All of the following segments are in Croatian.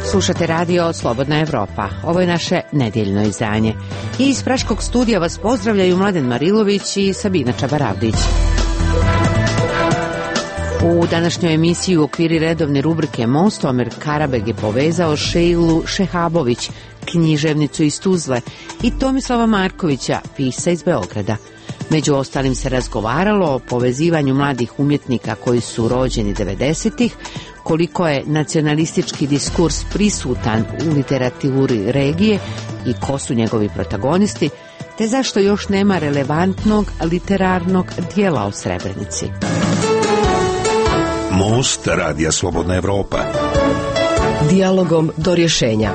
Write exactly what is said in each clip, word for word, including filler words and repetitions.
Slušate radio Slobodna Evropa. Ovo je naše nedjeljno izdanje. I iz Praškog studija vas pozdravljaju Mladen Marilović i Sabina Čabaravdić. U današnjoj emisiji u okviri redovne rubrike Most Omer Karabeg je povezao Šeilu Šehabović, književnicu iz Tuzle, i Tomislava Markovića, pisca iz Beograda. Među ostalim se razgovaralo o povezivanju mladih umjetnika koji su rođeni devedesetih, koliko je nacionalistički diskurs prisutan u literaturi regije i ko su njegovi protagonisti, te zašto još nema relevantnog literarnog dijela o Srebrenici. Most radija Slobodna Evropa. Dijalogom do rješenja.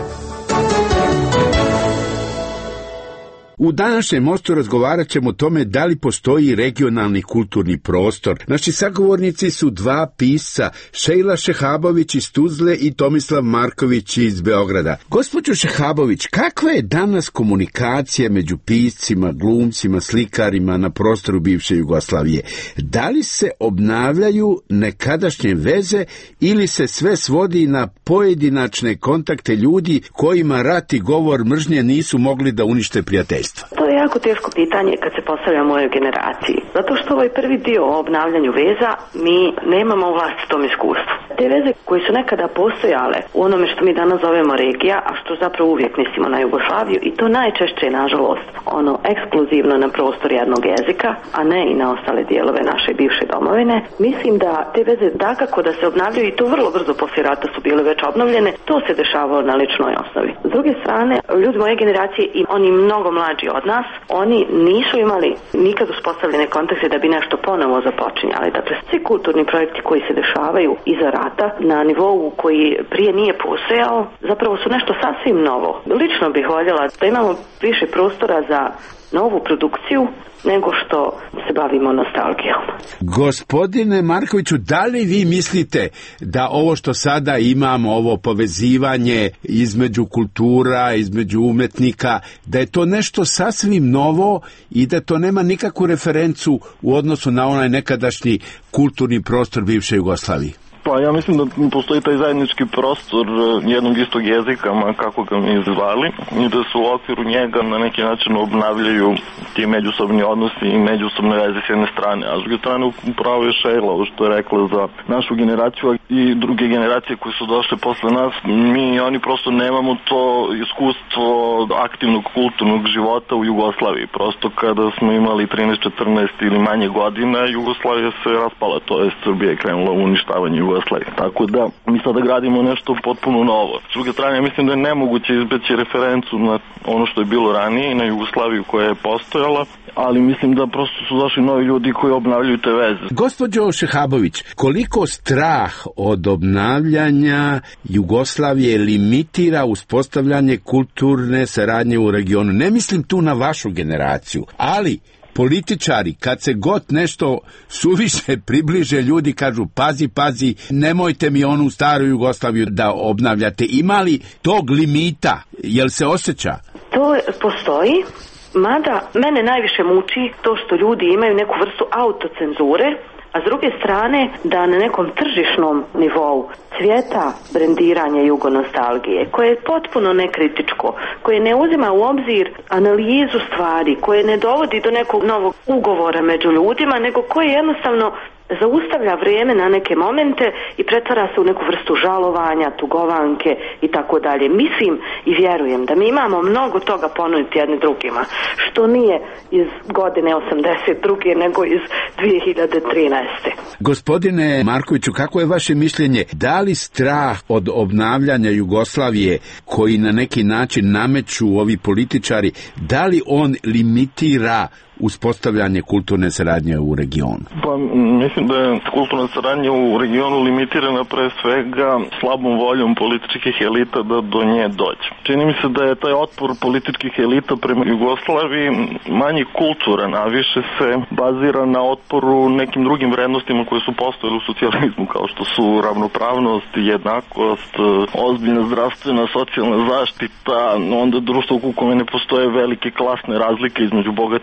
U današnjem mostu razgovarat ćemo o tome da li postoji regionalni kulturni prostor. Naši sagovornici su dva pisca, Šeila Šehabović iz Tuzle i Tomislav Marković iz Beograda. Gospođo Šehabović, kakva je danas komunikacija među piscima, glumcima, slikarima na prostoru bivše Jugoslavije? Da li se obnavljaju nekadašnje veze ili se sve svodi na pojedinačne kontakte ljudi kojima rat i govor mržnje nisu mogli da unište prijateljstvo? To je jako teško pitanje kad se postavlja mojoj generaciji. Zato što ovaj prvi dio o obnavljanju veza mi nemamo u vlastitom iskustvu. Te veze koje su nekada postojale u onome što mi danas zovemo regija, a što zapravo uvijek mislimo na Jugoslaviju, i to najčešće, nažalost, ono ekskluzivno na prostor jednog jezika, a ne i na ostale dijelove naše bivše domovine. Mislim da te veze dakako da se obnavljaju, i to vrlo brzo poslije rata su bile već obnovljene. To se dešavalo na ličnoj osnovi. S druge strane, ljudi moje generacije i oni mnogo mlađi od nas, oni nisu imali nikad uspostavljene kontakte da bi nešto ponovo započinjali. Dakle, svi kulturni projekti koji se dešavaju iza rata na nivou koji prije nije postojao, zapravo su nešto sasvim novo. Lično bih voljela da imamo više prostora za novu produkciju nego što se bavimo nostalgijom. Gospodine Markoviću, da li vi mislite da ovo što sada imamo, ovo povezivanje između kultura, između umetnika, da je to nešto sasvim novo i da to nema nikakvu referencu u odnosu na onaj nekadašnji kulturni prostor bivše Jugoslavije? Pa ja mislim da postoji taj zajednički prostor jednog istog jezika, kako ga mi zvali, i da se u okviru njega na neki način obnavljaju ti međusobni odnosi i međusobne veze s jedne strane. A s druge strane upravo je Šejla, što je rekla za našu generaciju i druge generacije koje su došle posle nas. Mi i oni prosto nemamo to iskustvo aktivnog kulturnog života u Jugoslaviji. Prosto kada smo imali trinaest četrnaest ili manje godina, Jugoslavija se raspala, to je Srbija je krenula u uništavanje Jugoslavije. Tako da mi sada gradimo nešto potpuno novo. S druge strane, ja mislim da je nemoguće izbeći referencu na ono što je bilo ranije i na Jugoslaviju koja je postojala, ali mislim da prosto su došli novi ljudi koji obnavljaju te veze. Gospođo Šehabović, koliko strah od obnavljanja Jugoslavije limitira uspostavljanje kulturne saradnje u regionu? Ne mislim tu na vašu generaciju, ali političari, kad se god nešto suviše približe, ljudi kažu pazi, pazi, nemojte mi onu staru Jugoslaviju da obnavljate. Ima li tog limita? Jel se osjeća? To postoji, mada mene najviše muči to što ljudi imaju neku vrstu autocenzure, a s druge strane da na nekom tržišnom nivou cvjeta brendiranje jugonostalgije, koje je potpuno nekritičko, koje ne uzima u obzir analizu stvari, koje ne dovodi do nekog novog ugovora među ljudima, nego koje jednostavno zaustavlja vrijeme na neke momente i pretvara se u neku vrstu žalovanja, tugovanke i tako dalje. Mislim i vjerujem da mi imamo mnogo toga ponuditi jedni drugima, što nije iz godine osamdeset druge nego iz dvije hiljade trinaeste. Gospodine Markoviću, kako je vaše mišljenje? Da li strah od obnavljanja Jugoslavije koji na neki način nameću ovi političari, da li on limitira uspostavljanje kulturne saradnje u regionu? Pa mislim da je kulturna saradnja u regionu limitirana pre svega slabom voljom političkih elita da do nje dođe. Čini mi se da je taj otpor političkih elita prema Jugoslaviji manje kulturan, a više se bazira na otporu nekim drugim vrednostima koje su postojale u socijalizmu, kao što su ravnopravnost, jednakost, ozbiljna zdravstvena, socijalna zaštita, onda društvo u kome ne postoje velike klasne razlike između bogatih i siromašnih,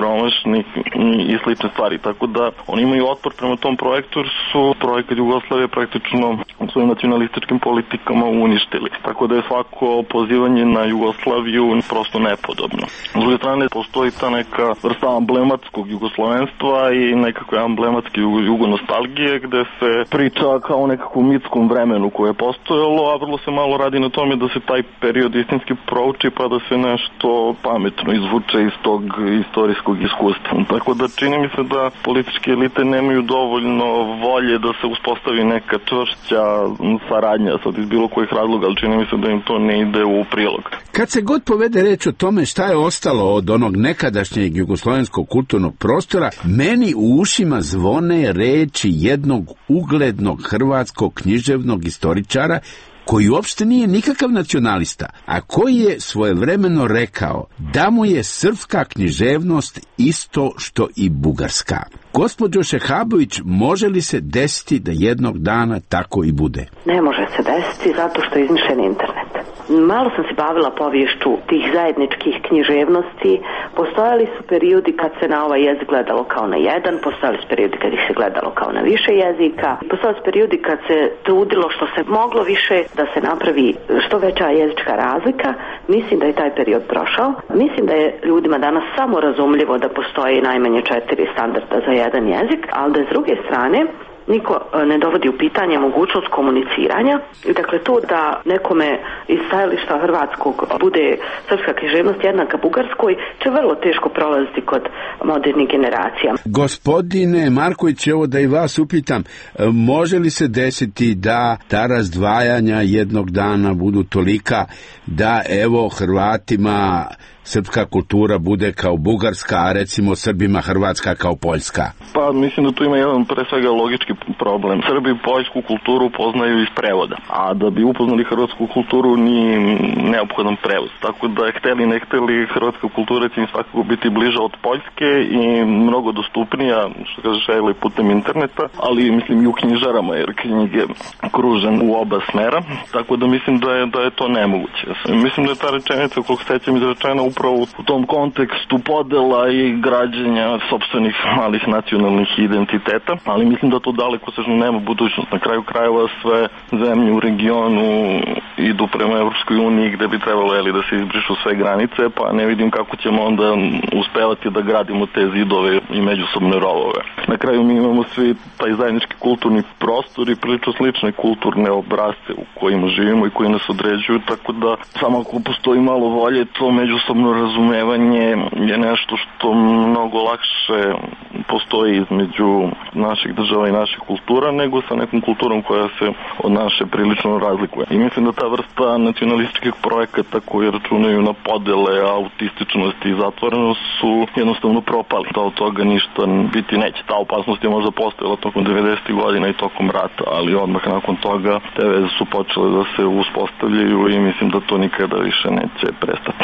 siromašnih i slične stvari. Tako da oni imaju otpor prema tom projektu jer su projekat Jugoslavije praktično svojim nacionalističkim politikama uništili. Tako da je svako pozivanje na Jugoslaviju prosto nepodobno. S druge strane, postoji ta neka vrsta amblematskog jugoslovenstva i nekakve amblematske jugonostalgije gde se priča kao o nekakvom mitskom vremenu koje je postojalo, a vrlo se malo radi na tome da se taj period istinski prouči pa da se nešto pametno izvuče iz tog istorijskog iskustva. Tako da čini mi se da političke elite nemaju dovoljno volje da se uspostavi neka čvršća saradnja sad iz bilo kojih razloga, ali čini mi se da im to ne ide u prilog. Kad se god povede reč o tome šta je ostalo od onog nekadašnjeg jugoslovenskog kulturnog prostora, meni u ušima zvone reči jednog uglednog hrvatskog književnog istoričara koji uopšte nije nikakav nacionalista, a koji je svojevremeno rekao da mu je srpska književnost isto što i bugarska. Gospođo Šehabović, može li se desiti da jednog dana tako i bude? Ne može se desiti zato što je izmišljen internet. Malo sam se bavila poviješću tih zajedničkih književnosti. Postojali su periodi kad se na ovaj jezik gledalo kao na jedan, postojali su periodi kad ih se gledalo kao na više jezika, postojali su periodi kad se trudilo što se moglo više da se napravi što veća jezička razlika. Mislim da je taj period prošao. Mislim da je ljudima danas samo razumljivo da postoji najmanje četiri standarda za jedan jezik, ali da s druge strane niko ne dovodi u pitanje mogućnost komuniciranja. Dakle, to da nekome iz stajališta hrvatskog bude srpska književnost jednaka bugarskoj će vrlo teško prolaziti kod modernih generacija. Gospodine Marković, evo da i vas upitam, može li se desiti da ta razdvajanja jednog dana budu tolika da evo Hrvatima srpska kultura bude kao bugarska, a recimo Srbima hrvatska kao poljska? Pa mislim da tu ima jedan pre svega logički problem. Srbi poljsku kulturu poznaju iz prevoda, a da bi upoznali hrvatsku kulturu nije neophodan prevoz. Tako da hteli ne hteli, hrvatska kultura će im svakako biti bliža od poljske i mnogo dostupnija, što kaže Šejla, putem interneta, ali mislim i u knjižarama, jer knjige kruže u oba smera. Tako da mislim da je, da je to nemoguće. Mislim da je ta rečenica, koliko sećam, izrečena upravo u tom kontekstu podela i građenja sopstvenih malih nacionalnih identiteta, ali mislim da to daleko sežno nema budućnost. Na kraju krajeva sve zemlje u regionu idu prema Evropskoj uniji gde bi trebalo jeli, da se izbrišu sve granice, pa ne vidim kako ćemo onda uspevati da gradimo te zidove i međusobne rovove. Na kraju mi imamo svi taj zajednički kulturni prostor i prilično slične kulturne obrasce u kojima živimo i koji nas određuju, tako da samo ako postoji malo volje, to međusobno razumevanje je nešto što mnogo lakše postoji između naših država i naših kultura nego sa nekom kulturom koja se od naše prilično razlikuje. I mislim da ta vrsta nacionalističkih projekata koji računaju na podele, autističnost i zatvorenost su jednostavno propali. Da od toga ništa biti neće. Ta opasnost je možda postojala tokom devedesetih godina i tokom rata, ali odmah nakon toga te veze su počele da se uspostavljaju i mislim da to nikada više neće prestati.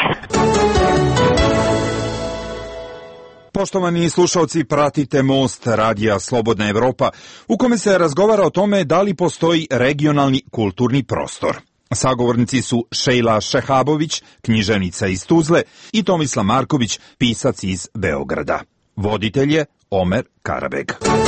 Poštovani slušalci, pratite Most radija Slobodna Evropa, u kome se razgovara o tome da li postoji regionalni kulturni prostor. Sagovornici su Šejla Šehabović, književnica iz Tuzle, i Tomislav Marković, pisac iz Beograda. Voditelj je Omer Karabeg.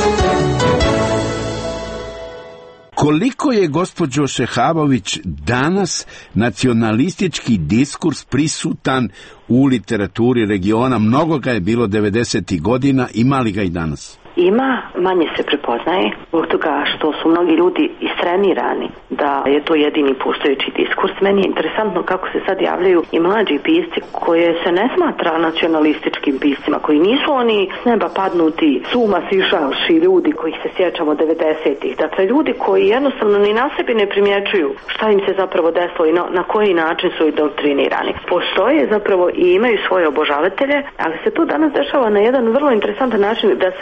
Koliko je, gospođo Šehabović, danas nacionalistički diskurs prisutan u literaturi regiona? Mnogo ga je bilo devedesetih godina, ima li ga i danas? Ima, manje se prepoznaje, zbog toga što su mnogi ljudi istrenirani da je to jedini postojeći diskurs. Meni je interesantno kako se sad javljaju i mlađi pisci koje se ne smatra nacionalističkim piscima, koji nisu oni s neba padnuti, suma sišavši ljudi kojih se sjećamo devedesetih. Dakle, ljudi koji jednostavno ni na sebi ne primjećuju šta im se zapravo desilo i na, na koji način su indoktrinirani. Postoje zapravo i imaju svoje obožavatelje, ali se to danas dešava na jedan vrlo interesantan način da se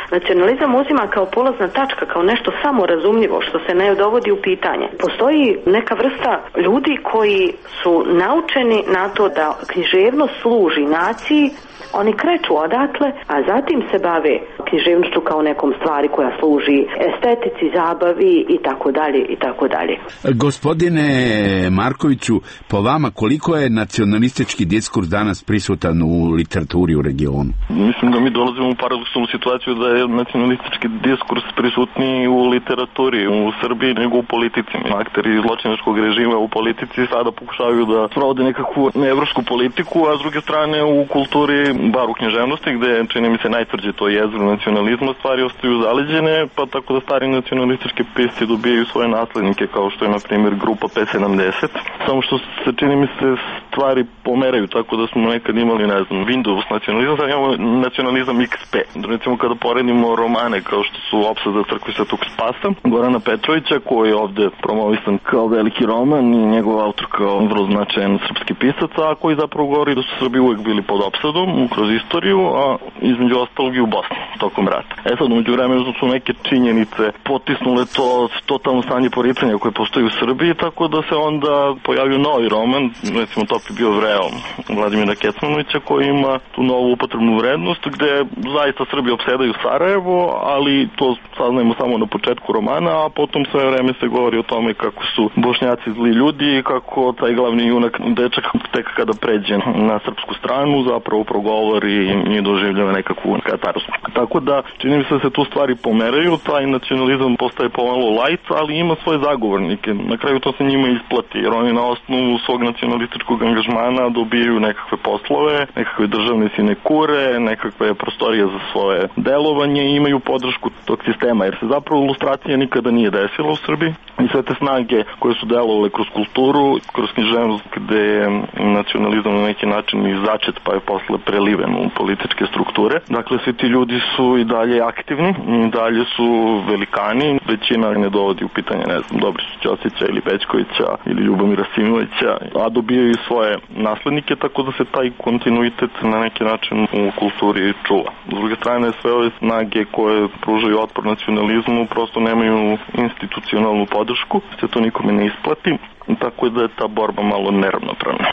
nacionalizam uzima kao polazna tačka, kao nešto samorazumljivo što se ne dovodi u pitanje. Postoji neka vrsta ljudi koji su naučeni na to da književnost služi naciji, oni kreću odatle, a zatim se bave književnošću kao nekom stvari koja služi estetici, zabavi i tako dalje i tako dalje. Gospodine Markoviću, po vama koliko je nacionalistički diskurs danas prisutan u literaturi u regionu? Mislim da mi dolazimo u paradoksalnu situaciju da je nacionalistički diskurs prisutniji u literaturi u Srbiji nego u politici. Akteri zločinačkog režima u politici sada pokušavaju da sprovode nekakvu neevropsku politiku, a s druge strane u kulturi, bar u književnosti, gde čini mi se najtvrđe to jezgro nacionalizma, stvari ostaju zaleđene, pa tako da stari nacionalistički pisci dobijaju svoje naslednike, kao što je na primjer grupa P sedamdeset. Samo što se čini mi se stvari pomeraju, tako da smo nekad imali, ne znam, Windows nacionalizam, sad imamo nacionalizam X P. Recimo kada poredimo romane kao što su Opsada crkve Svetog Spasa, Gorana Petrovića, koji je ovde promovisan kao veliki roman i njegov autor kao vrlo značajan srpski pisac, a koji zapravo govori da su Srbi uvek bili pod opsadom kroz istoriju, a između ostalog i u Bosni tokom rata. E sad, umeđu vremenu su neke činjenice potisnule to totalno stanje poricanja koje postoji u Srbiji, tako da se onda pojavio novi roman, recimo Topi bio vreo Vladimira Kecmanovića, koji ima tu novu upotrebnu vrednost, gde zaista Srbi opsedaju Sarajevo, ali to saznajemo samo na početku romana, a potom sve vreme se govori o tome kako su Bošnjaci zli ljudi i kako taj glavni junak dečak tek kada pređe na srpsku stranu zapravo progovori i doživljava nekakvu katarzu. Tako da čini mi se da se tu stvari pomeraju, taj nacionalizam postaje pomalo light, ali ima svoje zagovornike. Na kraju to se njima isplati, jer oni na osnovu svog nacionalističkog angažmana dobijaju nekakve poslove, nekakve državne sinekure, nekakve prostorije za svoje delovanje i imaju podršku tog sistema, jer se zapravo ilustracija nikada nije desila u Srbiji i sve te snage koje su delovale kroz kulturu, kroz književnost, gde je nacionalizam na neki način i začet pa je posle preliven u političke strukture. Dakle, svi ti ljudi su i dalje aktivni, i dalje su velikani, većina ne dovodi u pitanje, ne znam, Dobriša Ćosića ili Bećkovića ili Ljubomira Simovića, a dobijaju i svoje naslednike, tako da se taj kontinuitet na neki način u kulturi čuva. S druge strane, sve ove snage koje pružaju otpor nacionalizmu prosto nemaju institucionalnu podršku, se to nikome ne isplati, tako da je ta borba malo neravnopravna.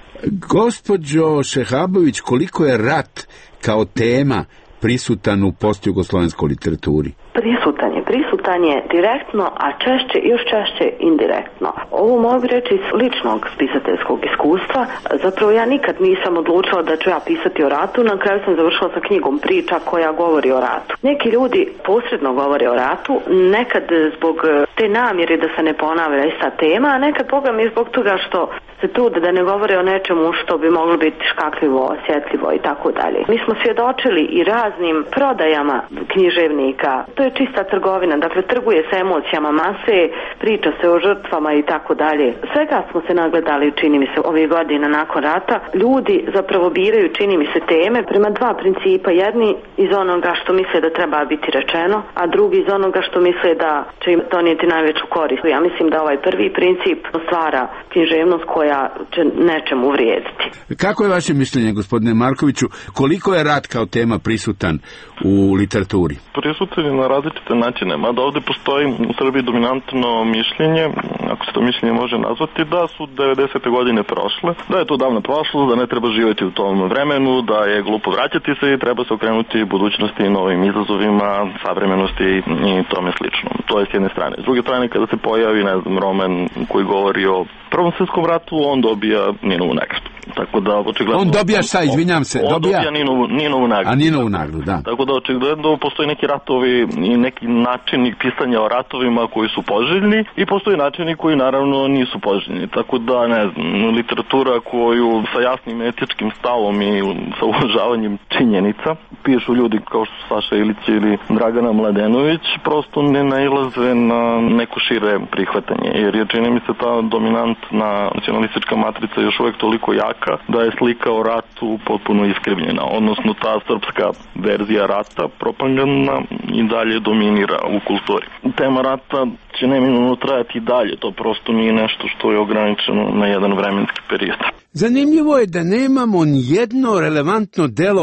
Gospođo Šehabović, koliko je rat kao tema prisutan u postjugoslovenskoj literaturi? Prisutan je, prisutan je direktno, a češće, još češće indirektno. Ovo mogu reći iz ličnog spisateljskog iskustva. Zapravo ja nikad nisam odlučila da ću ja pisati o ratu, na kraju sam završila sa knjigom priča koja govori o ratu. Neki ljudi posredno govore o ratu, nekad zbog te namjere da se ne ponavlja ista tema, a nekad boga mi zbog toga što se trude da ne govore o nečemu što bi moglo biti škakljivo, osjetljivo i tako dalje. Mi smo svjedočili i raznim prodajama književnika. To je čista trgovina, dakle trguje se emocijama mase, priča se o žrtvama i tako dalje. Svega smo se nagledali, čini mi se, ove godine nakon rata. Ljudi zapravo biraju, čini mi se, teme prema dva principa. Jedni iz onoga što misle da treba biti rečeno, a drugi iz onoga što misle da će im donijeti najveću korist. Ja mislim da ovaj prvi princip stvara književnost koja će nečemu vrijediti. Kako je vaše mišljenje, gospodine Markoviću, koliko je rat kao tema prisutan u literaturi? Prisutan je na različite načine, mada ovde postoji u Srbiji dominantno mišljenje, ako se to mišljenje može nazvati, da su devedesete godine prošle, da je to davno prošlo, da ne treba živjeti u tom vremenu, da je glupo vraćati se i treba se okrenuti budućnosti, novim izazovima, savremenosti i tome slično. To je s jedne strane. S druge strane, kada se pojavi, ne znam, roman koji govori o Prvom svjetskom ratu, on dobija Ninovu nagradu. Tako da, očigledno... On dobija šta, izvinjam se? On dobija, dobija Ninovu, Ninovu nagradu. A Ninovu nagradu, da. Tako da, očigledno, postoji neki ratovi i neki načini pisanja o ratovima koji su poželjni i postoji načini koji, naravno, nisu poželjni. Tako da, ne znam, literatura koju sa jasnim etičkim stavom i sa uvažavanjem činjenica pišu ljudi kao što su Saša Ilić ili Dragana Mladenović, prosto ne nailaze na neko šire prihvatanje. Jer je, čini mi se, ta dominantna nacionalistička matrica još uvek toliko jaka da je slika o ratu potpuno iskrivljena. Odnosno, ta srpska verzija rata, propagandna, i dalje dominira u kulturi. Tema rata će neminovno trajati i dalje. To prosto nije nešto što je ograničeno na jedan vremenski period. Zanimljivo je da nemamo nijedno relevantno delo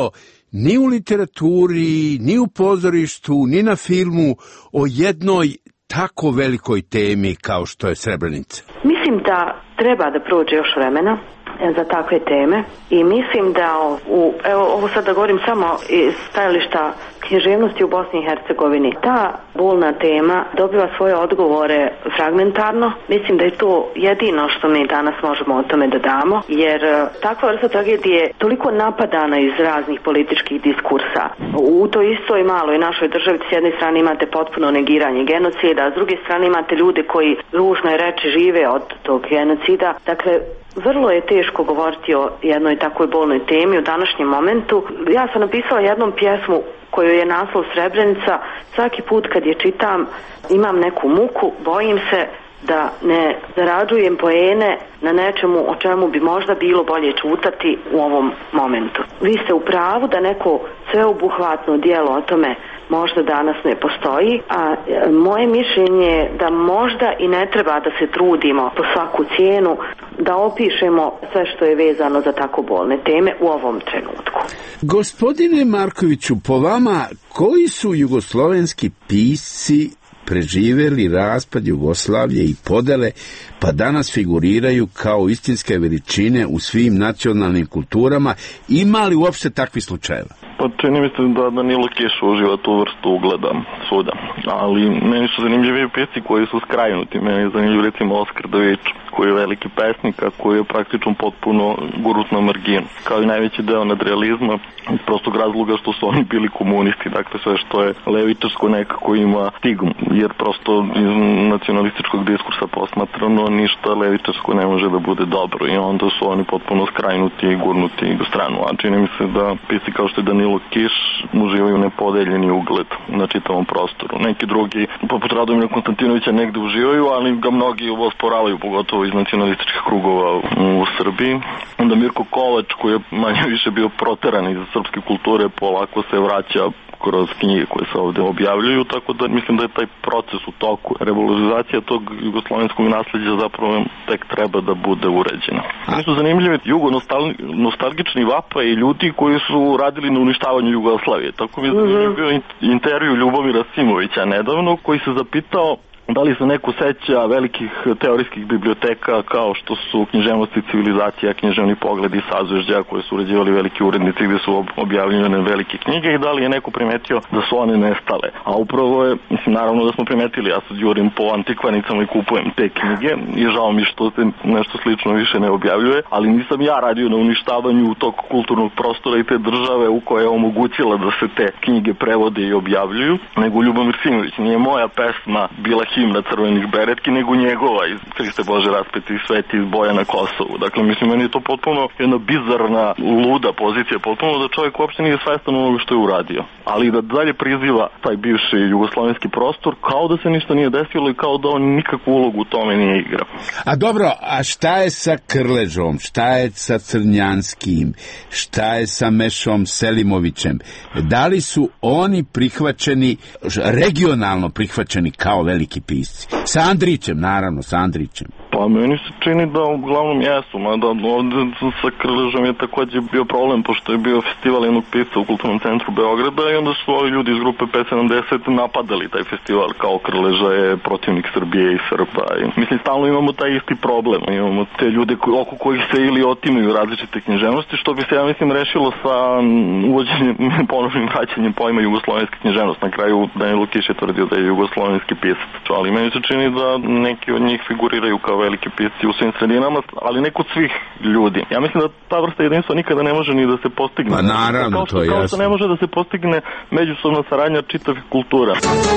ni u literaturi, ni u pozorištu, ni na filmu o jednoj tako velikoj temi kao što je Srebrenica? Mislim da treba da prođe još vremena za takve teme i mislim da u, evo ovo sad da govorim samo iz stajališta književnosti u Bosni i Hercegovini, ta bolna tema dobiva svoje odgovore fragmentarno. Mislim da je to jedino što mi danas možemo o tome da damo, jer takva vrsta tragedije je toliko napadana iz raznih političkih diskursa. U toj istoj maloj našoj državi s jedne strane imate potpuno negiranje genocida, a s druge strane imate ljude koji ružno je reći žive od tog genocida. Dakle, vrlo je teško govoriti o jednoj takvoj bolnoj temi u današnjem momentu. Ja sam napisala jednom pjesmu koju je naslov Srebrenica. Svaki put kad je čitam imam neku muku, bojim se da ne zarađujem poene na nečemu o čemu bi možda bilo bolje čutati u ovom momentu. Vi ste u pravu da neko sveobuhvatno dijelo o tome možda danas ne postoji, a moje mišljenje je da možda i ne treba da se trudimo po svaku cijenu da opišemo sve što je vezano za tako bolne teme u ovom trenutku. Gospodine Markoviću, po vama, koji su jugoslovenski pisci preživjeli raspad Jugoslavije i podele, pa danas figuriraju kao istinske veličine u svim nacionalnim kulturama? Ima li uopšte takvi slučajeva? Pa čini mi se da Danilo Kiš uživa tu vrstu ugleda svuda, ali meni su zanimljivi pisci koji su skrajnuti. Meni je zanimljiv recimo Oskar Davić, koji je veliki pesnik, a koji je praktično potpuno gurut na marginu. Kao i najveći deo nadrealizma, iz prostog razloga što su oni bili komunisti, dakle sve što je levičarsko nekako ima stigmu, jer prosto iz nacionalističkog diskursa posmatrano ništa levičarsko ne može da bude dobro i onda su oni potpuno skrajnuti i gurnuti u stranu. A čini mi se da pisci kao što je Danilo Kiš uživaju nepodeljeni ugled na čitavom prostoru. Neki drugi, poput Radomira Konstantinovića, negde uživaju, ali ga mnogi osporavaju, pogotovo iz nacionalističkih krugova u Srbiji. Onda Mirko Kovač, koji je manje više bio proteran iz srpske kulture, polako se vraća kroz knjige koje se ovde objavljuju, tako da mislim da je taj proces u toku. Revalorizacija tog jugoslovenskog nasleđa zapravo tek treba da bude uređena. Meni su zanimljivi jugo-nostalgični vapa i ljudi koji su radili na uništavanju Jugoslavije. Tako mi je zanimljiv bio intervju Ljubomira Simovića nedavno, koji se zapitao da li se neko seća velikih teorijskih biblioteka kao što su Književnost i civilizacija, Književni pogled i Sazvežđa, koje su uređivali veliki urednici gde su objavljene velike knjige, i da li je neko primetio da su one nestale. A upravo je, mislim, naravno da smo primetili, ja sad jurim po antikvanicama i kupujem te knjige i žao mi što se nešto slično više ne objavljuje, ali nisam ja radio na uništavanju tog kulturnog prostora i te države u kojoj je omogućila da se te knjige prevode i objavljuju, nego Ljubomir Simović. Nije moja pesma bila himna crvenih beretki, nego njegova iz Hriste Bože raspeti sveti iz boja na Kosovu. Dakle, mislim, meni je to potpuno jedna bizarna, luda pozicija, potpuno da čovjek uopšte nije svestan onoga što je uradio. Ali da dalje priziva taj bivši jugoslovenski prostor kao da se ništa nije desilo i kao da on nikakvu ulogu u tome nije igrao. A dobro, a šta je sa Krležom? Šta je sa Crnjanskim? Šta je sa Mešom Selimovićem? Da li su oni prihvaćeni, regionalno prihvaćeni kao veliki pisci? Sa Andrićem, naravno, sa Andrićem. Pa meni se čini da uglavnom jesu, mada ovde sa Krležom je takođe bio problem, pošto je bio festival jednog pisca u Kulturnom centru Beograda i onda su ovi ljudi iz grupe P sedamdeset napadali taj festival kao Krleža je protivnik Srbije i Srba. I, mislim, stalno imamo taj isti problem. Imamo te ljude koji, oko kojih se ili otimaju različite književnosti, što bi se, ja mislim, rešilo sa uvođenjem, ponovnim vraćanjem pojma jugoslovenska književnost. Na kraju Danilo Kiš je tvrdio da je jugoslovenski pisac. Ali meni se čini da neki od njih figuriraju kao veliki pisci u svim sredinama, ali ne kod svih ljudi. Ja mislim da ta vrsta jedinstva nikada ne može ni da se postigne. Pa naravno, kao što, to je kao jasno. što ne može da se postigne međusobna saradnja čitavih kultura.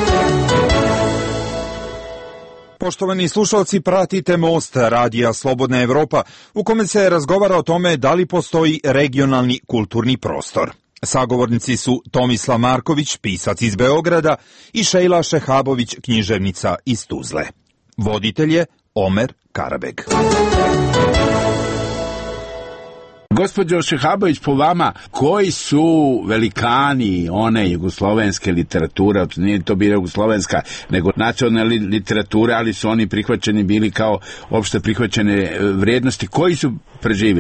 Poštovani slušalci, pratite Most radija Slobodna Evropa, u kome se razgovara o tome da li postoji regionalni kulturni prostor. Sagovornici su Tomislav Marković, pisac iz Beograda, i Šejla Šehabović, književnica iz Tuzle. Voditelj je Omer Karabeg. Gospođo Šehabović, po vama, koji su velikani one jugoslovenske literature, nije to bila jugoslovenska, nego nacionalne literature, ali su oni prihvaćeni bili kao opšte prihvaćene vrijednosti, koji su preživjeli?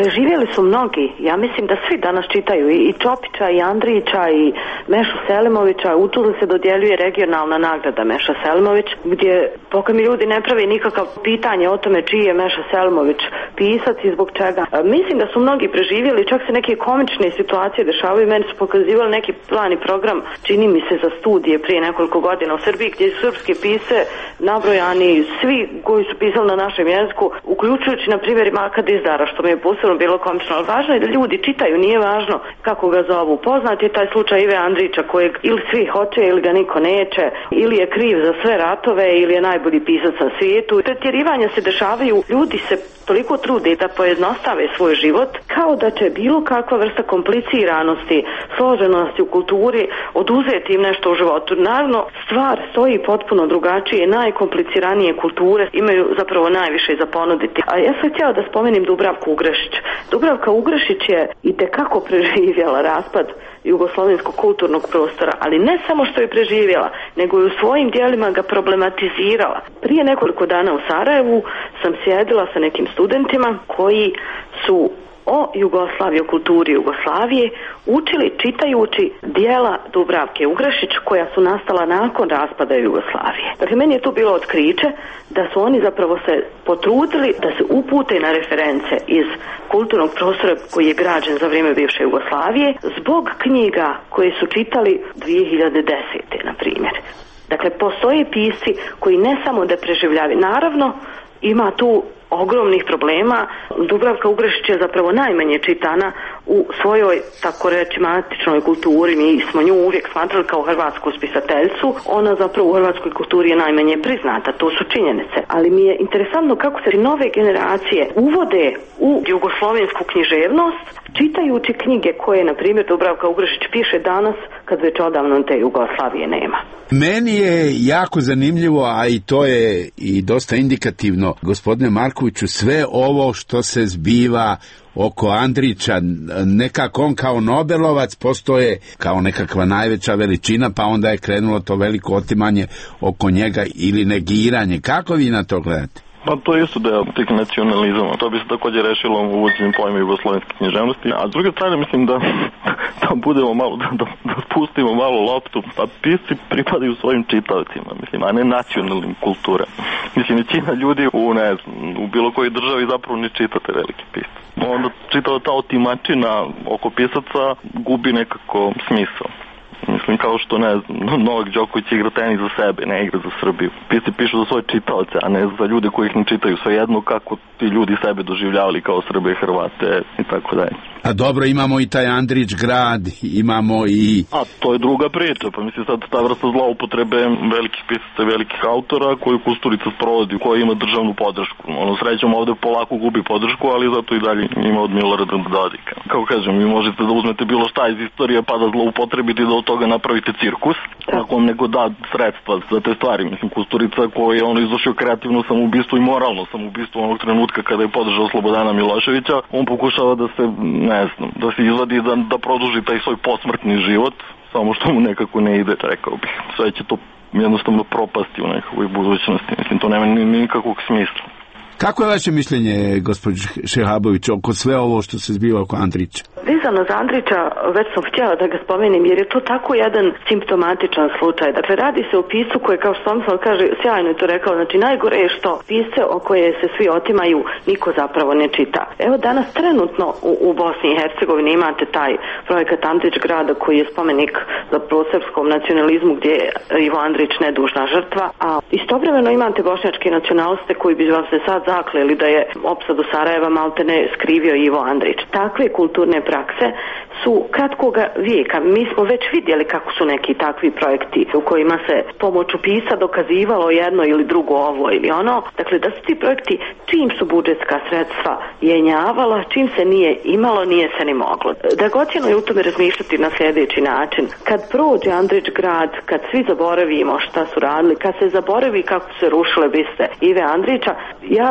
preživjeli su mnogi. Ja mislim da svi danas čitaju i Čopića, i Andrića, i Mešu Selimovića. U Tuzli se dodjeljuje regionalna nagrada Meša Selimović, gdje pokaj mi ljudi ne pravi nikakav pitanje o tome čiji je Meša Selimović pisac i zbog čega. Mislim da su mnogi preživjeli, čak se neke komične situacije dešavaju. Meni su pokazivali neki plan i program, čini mi se za studije prije nekoliko godina u Srbiji, gdje su srpske pise nabrojani svi koji su pisali na našem jeziku, uključujući na primjer Maka Dizdara, što mi je posebno bilo komično. Ali važno je da ljudi čitaju, nije važno kako ga zovu. Poznat je taj slučaj Ive Andrića, kojeg ili svi hoće ili ga niko neće, ili je kriv za sve ratove ili je najbolji pisac na svijetu. Pretjerivanja se dešavaju, ljudi se toliko trude da pojednostave svoj život, kao da će bilo kakva vrsta kompliciranosti, složenosti u kulturi oduzeti im nešto u životu. Naravno, stvar stoji potpuno drugačije. Najkompliciranije kulture imaju zapravo najviše za ponuditi. A ja sam htjela da spomenim Dubravku Ugrešić. Dubravka Ugrešić je itekako preživjela raspad jugoslovenskog kulturnog prostora, ali ne samo što je preživjela, nego i u svojim dijelima ga problematizirala. Prije nekoliko dana u Sarajevu sam sjedila sa nekim studentima koji su o Jugoslaviji, o kulturi Jugoslavije učili čitajući dijela Dubravke Ugrešić koja su nastala nakon raspada Jugoslavije. Dakle, meni je tu bilo otkriće da su oni zapravo se potrudili da se upute na reference iz kulturnog prostora koji je građen za vrijeme bivše Jugoslavije zbog knjiga koje su čitali dvije hiljade desete. na primjer. Dakle, postoje pisci koji ne samo da preživljavaju. Naravno, ima tu ogromnih problema. Dubravka Ugrešić je zapravo najmanje čitana u svojoj, tako reći, matičnoj kulturi. Mi smo nju uvijek smatrali kao hrvatsku spisateljcu. Ona zapravo u hrvatskoj kulturi je najmanje priznata. To su činjenice. Ali mi je interesantno kako se nove generacije uvode u jugoslovensku književnost čitajući knjige koje, na primjer, Dubravka Ugrešić piše danas kad već odavno te Jugoslavije nema. Meni je jako zanimljivo, a i to je i dosta indikativno, gospodine Markoviću, sve ovo što se zbiva oko Andrića, nekako on kao Nobelovac postoje kao nekakva najveća veličina, pa onda je krenulo to veliko otimanje oko njega ili negiranje. Kako vi na to gledate? Pa to je isto deo tih nacionalizama. To bi se također rešilo u uvođenju pojma jugoslovenske književnosti. A s druge strane mislim da, da budemo malo, da, da, da spustimo malo loptu. Pa pisci pripadaju svojim čitavcima, mislim, a ne nacionalnim kulturama. Mislim, većina ljudi u, ne znam, u bilo kojoj državi zapravo ne čitate veliki pisci. Onda čitava ta otimačina oko pisaca gubi nekako smisao. Mislim, kao što, ne znam, Novak Đoković igra tenis za sebe, ne igra za Srbiju. Pisci pišu za svoje čitaoce, a ne za ljude koji ih ne čitaju. Svejedno kako ti ljudi sebe doživljavali kao Srbe i Hrvate i tako dalje. A dobro, imamo i taj Andrić grad, imamo i... A to je druga priča, pa mislim sad ta vrsta zloupotrebe velikih pisaca, velikih autora koju Kusturica sprovodi, koja ima državnu podršku. Ono, srećom ovde polako gubi podršku, ali zato i dalje ima od Milorada Dodika. Kako kažem, vi možete da uzmete bilo šta iz istorije pa da zloupotrebite da od toga napravite cirkus, ako vam nego da sredstva za te stvari. Mislim, Kusturica koji je ono izvršio kreativno samoubistvo i moralno samoubistvo onog trenutka kada je podržao Slobodana Miloševića, on pokušava da se, ne znam, da se izvadi da, da produži taj svoj posmrtni život, samo što mu nekako ne ide, rekao bih. Sve će to jednostavno propasti u nekakvoj budućnosti. Mislim, to nema ni nikakvog smisla. Kako je vaše mišljenje, gospođo Šehabović, oko sve ovo što se zbiva oko Andrića? Vezano za Andrića, već sam htjela da ga spomenem, jer je to tako jedan simptomatičan slučaj. Dakle, radi se o piscu koji, kao što sam kaže, sjajno je to rekao, znači najgore je što pisce o koje se svi otimaju niko zapravo ne čita. Evo danas trenutno u, u Bosni i Hercegovini imate taj projekat Andrić grada koji je spomenik za prosrpskom nacionalizmu gdje je Ivo Andrić nedužna žrtva, a istovremeno imate bošnjačke nacionaliste koji bi vam se sad zakleli da je opsadu Sarajeva maltene skrivio Ivo Andrić. Takve kulturne prakse su kratkoga vijeka. Mi smo već vidjeli kako su neki takvi projekti u kojima se pomoću pisa dokazivalo jedno ili drugo ovo ili ono. Dakle, da su ti projekti, čim su budžetska sredstva jenjavala, čim se nije imalo, nije se ni moglo. Dragocjeno je u tome razmišljati na sljedeći način. Kad prođe Andrić grad, kad svi zaboravimo šta su radili, kad se zaboravi kako su se rušile biste Ive Andrića, ja